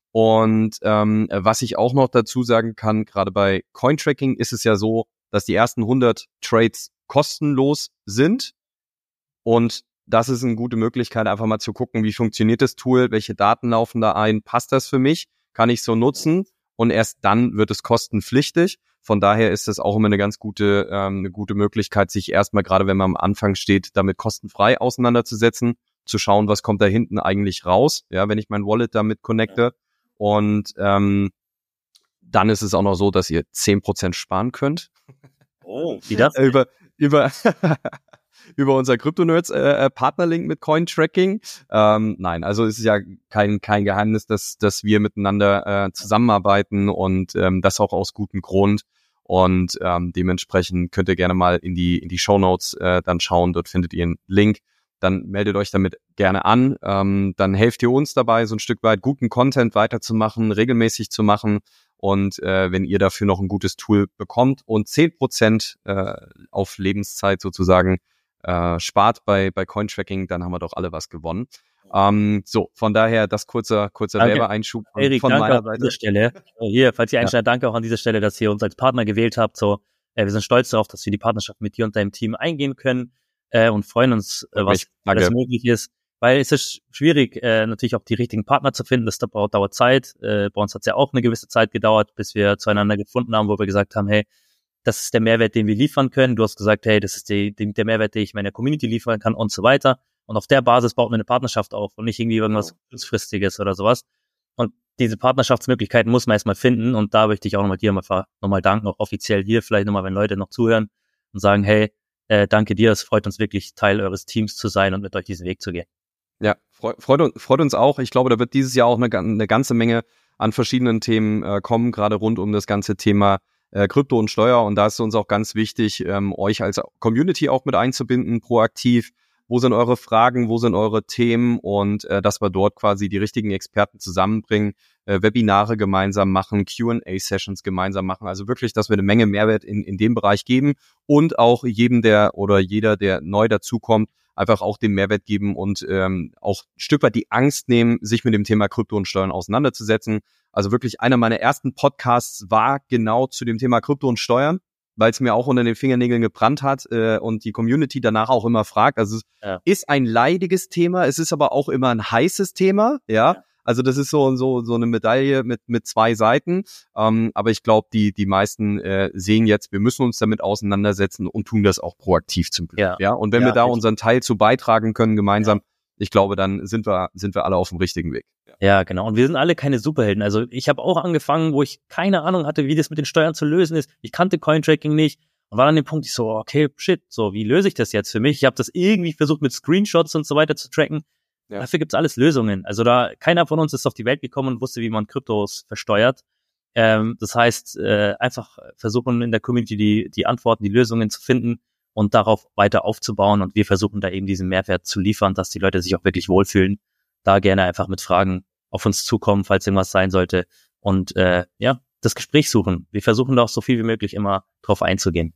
Und ähm, was ich auch noch dazu sagen kann, gerade bei Cointracking ist es ja so, dass die ersten hundert Trades kostenlos sind und das ist eine gute Möglichkeit, einfach mal zu gucken, wie funktioniert das Tool, welche Daten laufen da ein, passt das für mich, kann ich so nutzen und erst dann wird es kostenpflichtig. Von daher ist es auch immer eine ganz gute ähm, eine gute Möglichkeit, sich erstmal, gerade wenn man am Anfang steht, damit kostenfrei auseinanderzusetzen, zu schauen, was kommt da hinten eigentlich raus, ja, wenn ich mein Wallet damit connecte. Und ähm, dann ist es auch noch so, dass ihr zehn Prozent sparen könnt. Oh, wie das? über über über unser Crypto-Nerds äh, Partnerlink mit Cointracking. Ähm, nein, also es ist ja kein kein Geheimnis, dass dass wir miteinander äh, zusammenarbeiten und ähm, das auch aus gutem Grund. Und ähm, dementsprechend könnt ihr gerne mal in die in die Shownotes äh, dann schauen. Dort findet ihr einen Link. Dann meldet euch damit gerne an. Ähm, dann helft ihr uns dabei, so ein Stück weit guten Content weiterzumachen, regelmäßig zu machen. Und äh, wenn ihr dafür noch ein gutes Tool bekommt und zehn Prozent äh, auf Lebenszeit sozusagen äh, spart bei bei Cointracking, dann haben wir doch alle was gewonnen. Ähm, so, von daher das kurzer kurzer danke. Werbeeinschub von, Erik, von danke meiner an Seite. Dieser Stelle. Hier, falls ihr einschneidet, ja. danke auch an dieser Stelle, dass ihr uns als Partner gewählt habt. So, äh, wir sind stolz darauf, dass wir die Partnerschaft mit dir und deinem Team eingehen können äh, und freuen uns, äh, was alles möglich ist. Weil es ist schwierig, äh, natürlich auch die richtigen Partner zu finden. Das dauert, dauert Zeit. Äh, bei uns hat es ja auch eine gewisse Zeit gedauert, bis wir zueinander gefunden haben, wo wir gesagt haben, hey, das ist der Mehrwert, den wir liefern können. Du hast gesagt, hey, das ist die, die, der Mehrwert, den ich meiner Community liefern kann und so weiter. Und auf der Basis baut man eine Partnerschaft auf und nicht irgendwie irgendwas kurzfristiges oder sowas. Und diese Partnerschaftsmöglichkeiten muss man erstmal finden. Und da möchte ich auch nochmal dir nochmal, nochmal danken, auch offiziell hier, vielleicht nochmal, wenn Leute noch zuhören und sagen, hey, äh, danke dir, es freut uns wirklich, Teil eures Teams zu sein und mit euch diesen Weg zu gehen. Ja, freut, freut, freut uns auch. Ich glaube, da wird dieses Jahr auch eine, eine ganze Menge an verschiedenen Themen äh, kommen, gerade rund um das ganze Thema äh, Krypto und Steuer. Und da ist uns auch ganz wichtig, ähm, euch als Community auch mit einzubinden, proaktiv. Wo sind eure Fragen, wo sind eure Themen und äh, dass wir dort quasi die richtigen Experten zusammenbringen, äh, Webinare gemeinsam machen, Q and A-Sessions gemeinsam machen. Also wirklich, dass wir eine Menge Mehrwert in, in dem Bereich geben und auch jedem, der oder jeder, der neu dazukommt, einfach auch den Mehrwert geben und ähm, auch ein Stück weit die Angst nehmen, sich mit dem Thema Krypto und Steuern auseinanderzusetzen. Also wirklich einer meiner ersten Podcasts war genau zu dem Thema Krypto und Steuern, weil es mir auch unter den Fingernägeln gebrannt hat äh, und die Community danach auch immer fragt. Also es ja. ist ein leidiges Thema, es ist aber auch immer ein heißes Thema, ja. ja. Also das ist so so so eine Medaille mit mit zwei Seiten. Ähm, aber ich glaube, die die meisten äh, sehen jetzt, wir müssen uns damit auseinandersetzen und tun das auch proaktiv zum Glück. Ja. ja. Und wenn ja, wir da unseren Teil zu beitragen können gemeinsam, ja. ich glaube, dann sind wir sind wir alle auf dem richtigen Weg. Ja, genau. Und wir sind alle keine Superhelden. Also ich habe auch angefangen, wo ich keine Ahnung hatte, wie das mit den Steuern zu lösen ist. Ich kannte Cointracking nicht. Und war dann der Punkt, ich so, okay, shit, so, wie löse ich das jetzt für mich? Ich habe das irgendwie versucht mit Screenshots und so weiter zu tracken. Ja. Dafür gibt's alles Lösungen. Also da, keiner von uns ist auf die Welt gekommen und wusste, wie man Kryptos versteuert. Ähm, das heißt, äh, einfach versuchen in der Community die, die Antworten, die Lösungen zu finden und darauf weiter aufzubauen. Und wir versuchen da eben diesen Mehrwert zu liefern, dass die Leute sich auch wirklich wohlfühlen. Da gerne einfach mit Fragen auf uns zukommen, falls irgendwas sein sollte. Und äh, ja, das Gespräch suchen. Wir versuchen da auch so viel wie möglich immer drauf einzugehen.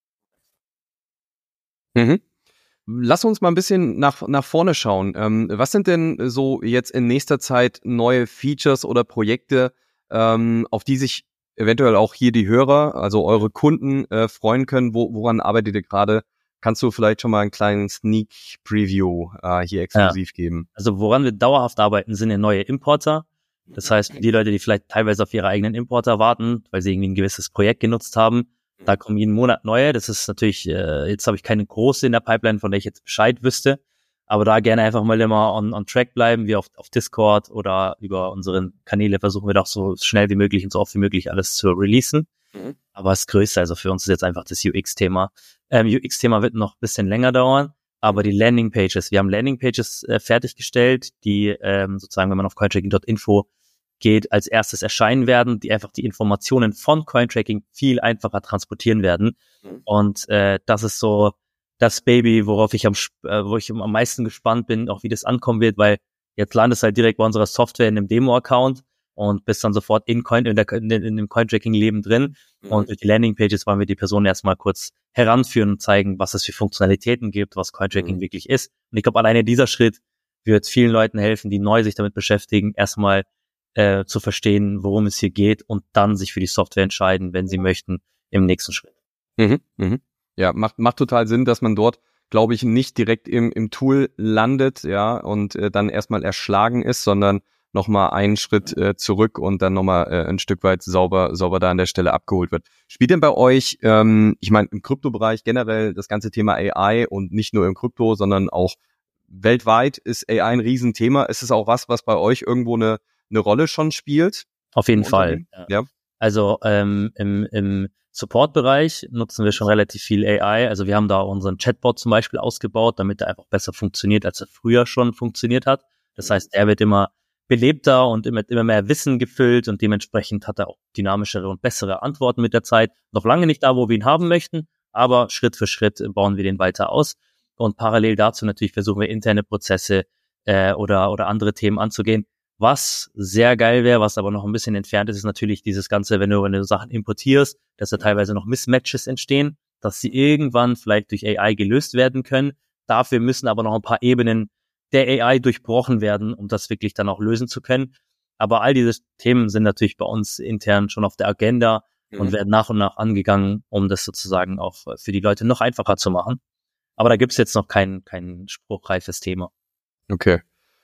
Mhm. Lass uns mal ein bisschen nach, nach vorne schauen. Ähm, was sind denn so jetzt in nächster Zeit neue Features oder Projekte, ähm, auf die sich eventuell auch hier die Hörer, also eure Kunden, äh, freuen können? Wo, woran arbeitet ihr gerade? Kannst du vielleicht schon mal einen kleinen Sneak Preview äh, hier exklusiv ja. geben? Also woran wir dauerhaft arbeiten, sind ja neue Importer. Das heißt, die Leute, die vielleicht teilweise auf ihre eigenen Importer warten, weil sie irgendwie ein gewisses Projekt genutzt haben, da kommen jeden Monat neue. Das ist natürlich, äh, jetzt habe ich keine große in der Pipeline, von der ich jetzt Bescheid wüsste. Aber da gerne einfach mal immer on, on track bleiben, wie auf, auf Discord oder über unsere Kanäle versuchen wir doch so schnell wie möglich und so oft wie möglich alles zu releasen. Mhm. Aber das Größte, also für uns ist jetzt einfach das U X-Thema. Ähm, U X-Thema wird noch ein bisschen länger dauern, aber die Landing-Pages, wir haben Landing-Pages äh, fertiggestellt, die ähm, sozusagen, wenn man auf cointracking Punkt info geht, als erstes erscheinen werden, die einfach die Informationen von Cointracking viel einfacher transportieren werden. Mhm. Und äh, das ist so das Baby, worauf ich am äh, wo ich am meisten gespannt bin, auch wie das ankommen wird, weil jetzt landet es halt direkt bei unserer Software in einem Demo-Account und bist dann sofort in Coin in, der, in, in dem Cointracking-Leben drin. Mhm. Und durch die Landing-Pages wollen wir die Personen erstmal kurz heranführen und zeigen, was es für Funktionalitäten gibt, was Cointracking mhm. wirklich ist. Und ich glaube, alleine dieser Schritt wird vielen Leuten helfen, die neu sich damit beschäftigen, erstmal Äh, zu verstehen, worum es hier geht und dann sich für die Software entscheiden, wenn sie möchten, im nächsten Schritt. Mhm, mhm. Ja, macht macht total Sinn, dass man dort, glaube ich, nicht direkt im im Tool landet, ja, und äh, dann erstmal erschlagen ist, sondern nochmal einen Schritt äh, zurück und dann nochmal äh, ein Stück weit sauber sauber da an der Stelle abgeholt wird. Spielt denn bei euch, ähm, ich meine, im Kryptobereich generell das ganze Thema A I und nicht nur im Krypto, sondern auch weltweit ist A I ein Riesenthema. Ist es auch was, was bei euch irgendwo eine eine Rolle schon spielt? Auf jeden Fall. Ja. ja. Also ähm, im, im Support-Bereich nutzen wir schon relativ viel A I. Also wir haben da unseren Chatbot zum Beispiel ausgebaut, damit er einfach besser funktioniert, als er früher schon funktioniert hat. Das heißt, er wird immer belebter und immer, immer mehr Wissen gefüllt und dementsprechend hat er auch dynamischere und bessere Antworten mit der Zeit. Noch lange nicht da, wo wir ihn haben möchten, aber Schritt für Schritt bauen wir den weiter aus. Und parallel dazu natürlich versuchen wir interne Prozesse äh, oder oder andere Themen anzugehen. Was sehr geil wäre, was aber noch ein bisschen entfernt ist, ist natürlich dieses Ganze, wenn du, wenn du Sachen importierst, dass da teilweise noch Mismatches entstehen, dass sie irgendwann vielleicht durch A I gelöst werden können. Dafür müssen aber noch ein paar Ebenen der A I durchbrochen werden, um das wirklich dann auch lösen zu können. Aber all diese Themen sind natürlich bei uns intern schon auf der Agenda mhm. und werden nach und nach angegangen, um das sozusagen auch für die Leute noch einfacher zu machen. Aber da gibt's jetzt noch kein, kein spruchreifes Thema. Okay.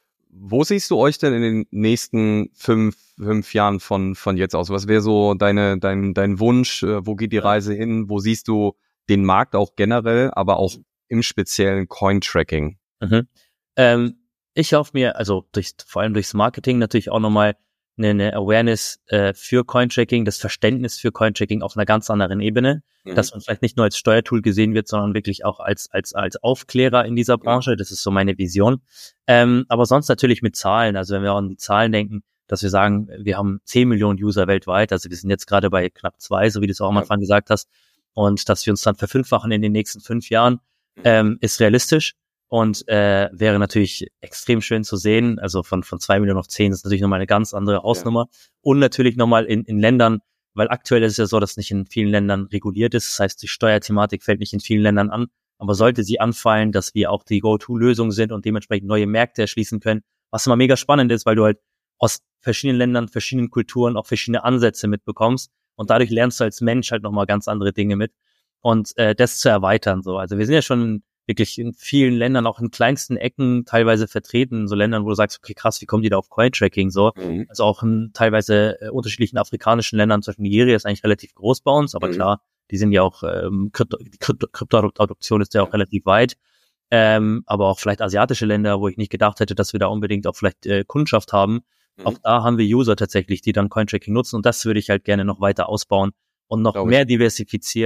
Wo siehst du euch denn in den nächsten fünf, fünf Jahren von, von jetzt aus? Was wäre so deine, dein, dein Wunsch? Wo geht die Reise hin? Wo siehst du den Markt auch generell, aber auch im speziellen Cointracking? Mhm. Ähm, ich hoffe mir, also durch, vor allem durchs Marketing natürlich auch nochmal eine, eine Awareness äh, für Cointracking, das Verständnis für Cointracking auf einer ganz anderen Ebene, mhm. dass man vielleicht nicht nur als Steuertool gesehen wird, sondern wirklich auch als als als Aufklärer in dieser Branche. Ja. Das ist so meine Vision. Ähm, aber sonst natürlich mit Zahlen. Also wenn wir an die Zahlen denken, dass wir sagen, wir haben zehn Millionen User weltweit, also wir sind jetzt gerade bei knapp zwei, so wie du es auch am Anfang ja. gesagt hast, und dass wir uns dann verfünffachen in den nächsten fünf Jahren, mhm. ähm, ist realistisch. Und äh, wäre natürlich extrem schön zu sehen. Also von von zwei Millionen auf zehn ist natürlich nochmal eine ganz andere Hausnummer. Ja. Und natürlich nochmal in, in Ländern, weil aktuell ist es ja so, dass nicht in vielen Ländern reguliert ist. Das heißt, die Steuerthematik fällt nicht in vielen Ländern an. Aber sollte sie anfallen, dass wir auch die Go-To-Lösung sind und dementsprechend neue Märkte erschließen können, was immer mega spannend ist, weil du halt aus verschiedenen Ländern, verschiedenen Kulturen auch verschiedene Ansätze mitbekommst. Und dadurch lernst du als Mensch halt nochmal ganz andere Dinge mit. Und äh, das zu erweitern so. Also wir sind ja schon wirklich in vielen Ländern, auch in kleinsten Ecken teilweise vertreten, so Ländern, wo du sagst, okay, krass, wie kommen die da auf Cointracking so? Mhm. Also auch in teilweise äh, unterschiedlichen afrikanischen Ländern, zum Beispiel Nigeria ist eigentlich relativ groß bei uns, aber mhm. klar, die sind ja auch, ähm, Krypto, die Krypto, Kryptoadoption ist ja auch relativ weit, ähm, aber auch vielleicht asiatische Länder, wo ich nicht gedacht hätte, dass wir da unbedingt auch vielleicht äh, Kundschaft haben. Mhm. Auch da haben wir User tatsächlich, die dann Cointracking nutzen und das würde ich halt gerne noch weiter ausbauen und noch Glaube mehr ich. diversifizieren,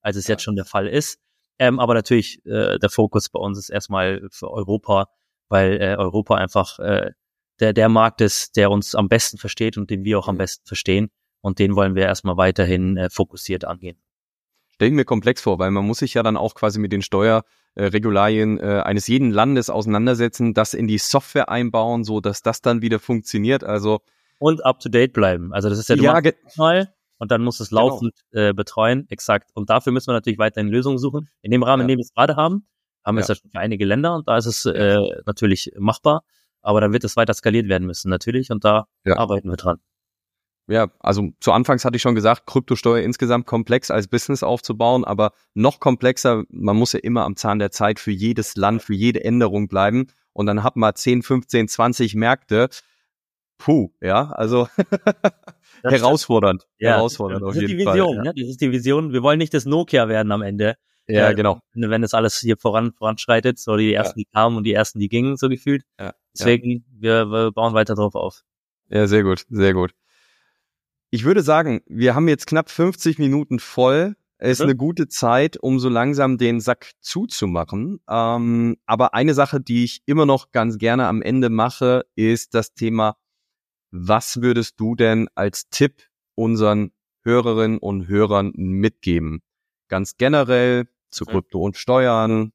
als es jetzt schon der Fall ist. Ähm, aber natürlich, äh, der Fokus bei uns ist erstmal für Europa, weil äh, Europa einfach äh, der der Markt ist, der uns am besten versteht und den wir auch am besten verstehen. Und den wollen wir erstmal weiterhin äh, fokussiert angehen. Stell ich mir komplex vor, weil man muss sich ja dann auch quasi mit den Steuerregularien äh, eines jeden Landes auseinandersetzen, das in die Software einbauen, so dass das dann wieder funktioniert. Also und up to date bleiben. Also das ist ja, du ja, ge- mal und dann muss es laufend genau. äh, betreuen. Exakt. Und dafür müssen wir natürlich weiterhin Lösungen suchen. In dem Rahmen, ja. in dem wir es gerade haben, haben wir ja. es ja schon für einige Länder und da ist es äh, ja. natürlich machbar. Aber dann wird es weiter skaliert werden müssen natürlich und da ja. arbeiten wir dran. Ja, also zu Anfangs hatte ich schon gesagt, Kryptosteuer insgesamt komplex als Business aufzubauen, aber noch komplexer, man muss ja immer am Zahn der Zeit für jedes Land, für jede Änderung bleiben und dann hat man zehn, fünfzehn, zwanzig Märkte. Puh, ja, also herausfordernd. Ja, herausfordernd das auf ist jeden die Vision, Fall. Ja. Das ist die Vision. Wir wollen nicht das Nokia werden am Ende. Ja, äh, genau. Wenn das alles hier voran voranschreitet, so die ersten, ja. die kamen und die ersten, die gingen, so gefühlt. Ja. Deswegen, ja. wir, wir bauen weiter drauf auf. Ja, sehr gut, sehr gut. Ich würde sagen, wir haben jetzt knapp fünfzig Minuten voll. Es ist mhm. eine gute Zeit, um so langsam den Sack zuzumachen. Ähm, aber eine Sache, die ich immer noch ganz gerne am Ende mache, ist das Thema, was würdest du denn als Tipp unseren Hörerinnen und Hörern mitgeben? Ganz generell zu mhm. Krypto und Steuern,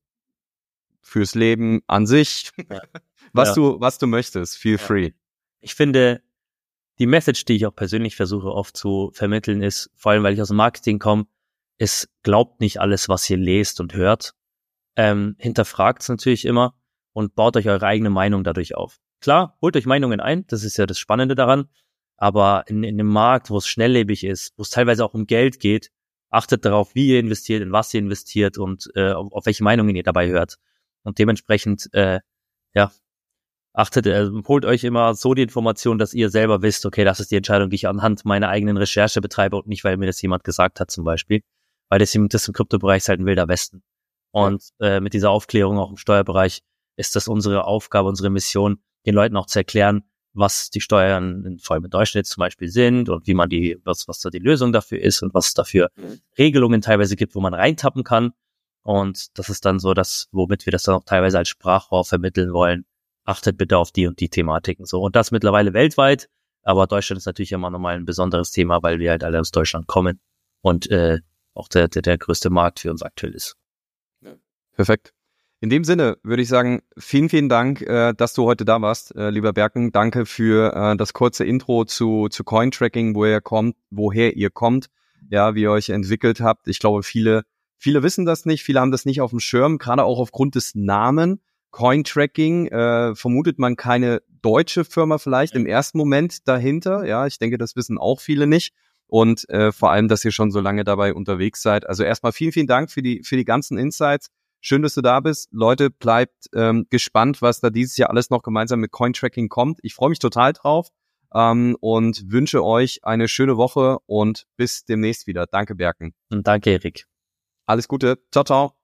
fürs Leben an sich, ja. was ja. du was du möchtest, feel ja. free. Ich finde, die Message, die ich auch persönlich versuche oft zu vermitteln, ist, vor allem weil ich aus dem Marketing komme, ist, glaubt nicht alles, was ihr lest und hört. Ähm, hinterfragt es natürlich immer und baut euch eure eigene Meinung dadurch auf. Klar, holt euch Meinungen ein, das ist ja das Spannende daran, aber in, in einem Markt, wo es schnelllebig ist, wo es teilweise auch um Geld geht, achtet darauf, wie ihr investiert, in was ihr investiert und äh, auf, auf welche Meinungen ihr dabei hört. Und dementsprechend, äh, ja, achtet, äh, holt euch immer so die Information, dass ihr selber wisst, okay, das ist die Entscheidung, die ich anhand meiner eigenen Recherche betreibe und nicht, weil mir das jemand gesagt hat zum Beispiel. Weil das, das im Kryptobereich ist halt ein wilder Westen. Und äh, mit dieser Aufklärung auch im Steuerbereich ist das unsere Aufgabe, unsere Mission, den Leuten auch zu erklären, was die Steuern vor allem in Deutschland jetzt zum Beispiel sind und wie man die, was, was da die Lösung dafür ist und was es dafür Regelungen teilweise gibt, wo man reintappen kann. Und das ist dann so das, womit wir das dann auch teilweise als Sprachrohr vermitteln wollen. Achtet bitte auf die und die Thematiken. So. Und das mittlerweile weltweit. Aber Deutschland ist natürlich immer nochmal ein besonderes Thema, weil wir halt alle aus Deutschland kommen und äh, auch der, der, der größte Markt für uns aktuell ist. Perfekt. In dem Sinne würde ich sagen, vielen, vielen Dank, äh, dass du heute da warst, äh, lieber Berken. Danke für äh, das kurze Intro zu, zu Cointracking, woher kommt, woher ihr kommt, ja, wie ihr euch entwickelt habt. Ich glaube, viele, viele wissen das nicht, viele haben das nicht auf dem Schirm, gerade auch aufgrund des Namen. Cointracking, äh, vermutet man keine deutsche Firma vielleicht im ersten Moment dahinter. Ja, ich denke, das wissen auch viele nicht. Und äh, vor allem, dass ihr schon so lange dabei unterwegs seid. Also erstmal vielen, vielen Dank für die für die ganzen Insights. Schön, dass du da bist. Leute, bleibt ähm, gespannt, was da dieses Jahr alles noch gemeinsam mit Cointracking kommt. Ich freue mich total drauf ähm, und wünsche euch eine schöne Woche und bis demnächst wieder. Danke, Berken. Und danke, Erik. Alles Gute. Ciao, ciao.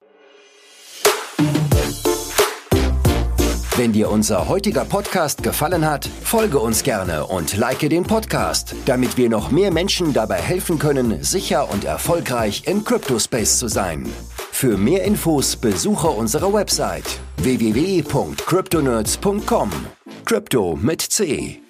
Wenn dir unser heutiger Podcast gefallen hat, folge uns gerne und like den Podcast, damit wir noch mehr Menschen dabei helfen können, sicher und erfolgreich im Crypto-Space zu sein. Für mehr Infos besuche unsere Website w w w punkt cryptonerds punkt com. Crypto mit C.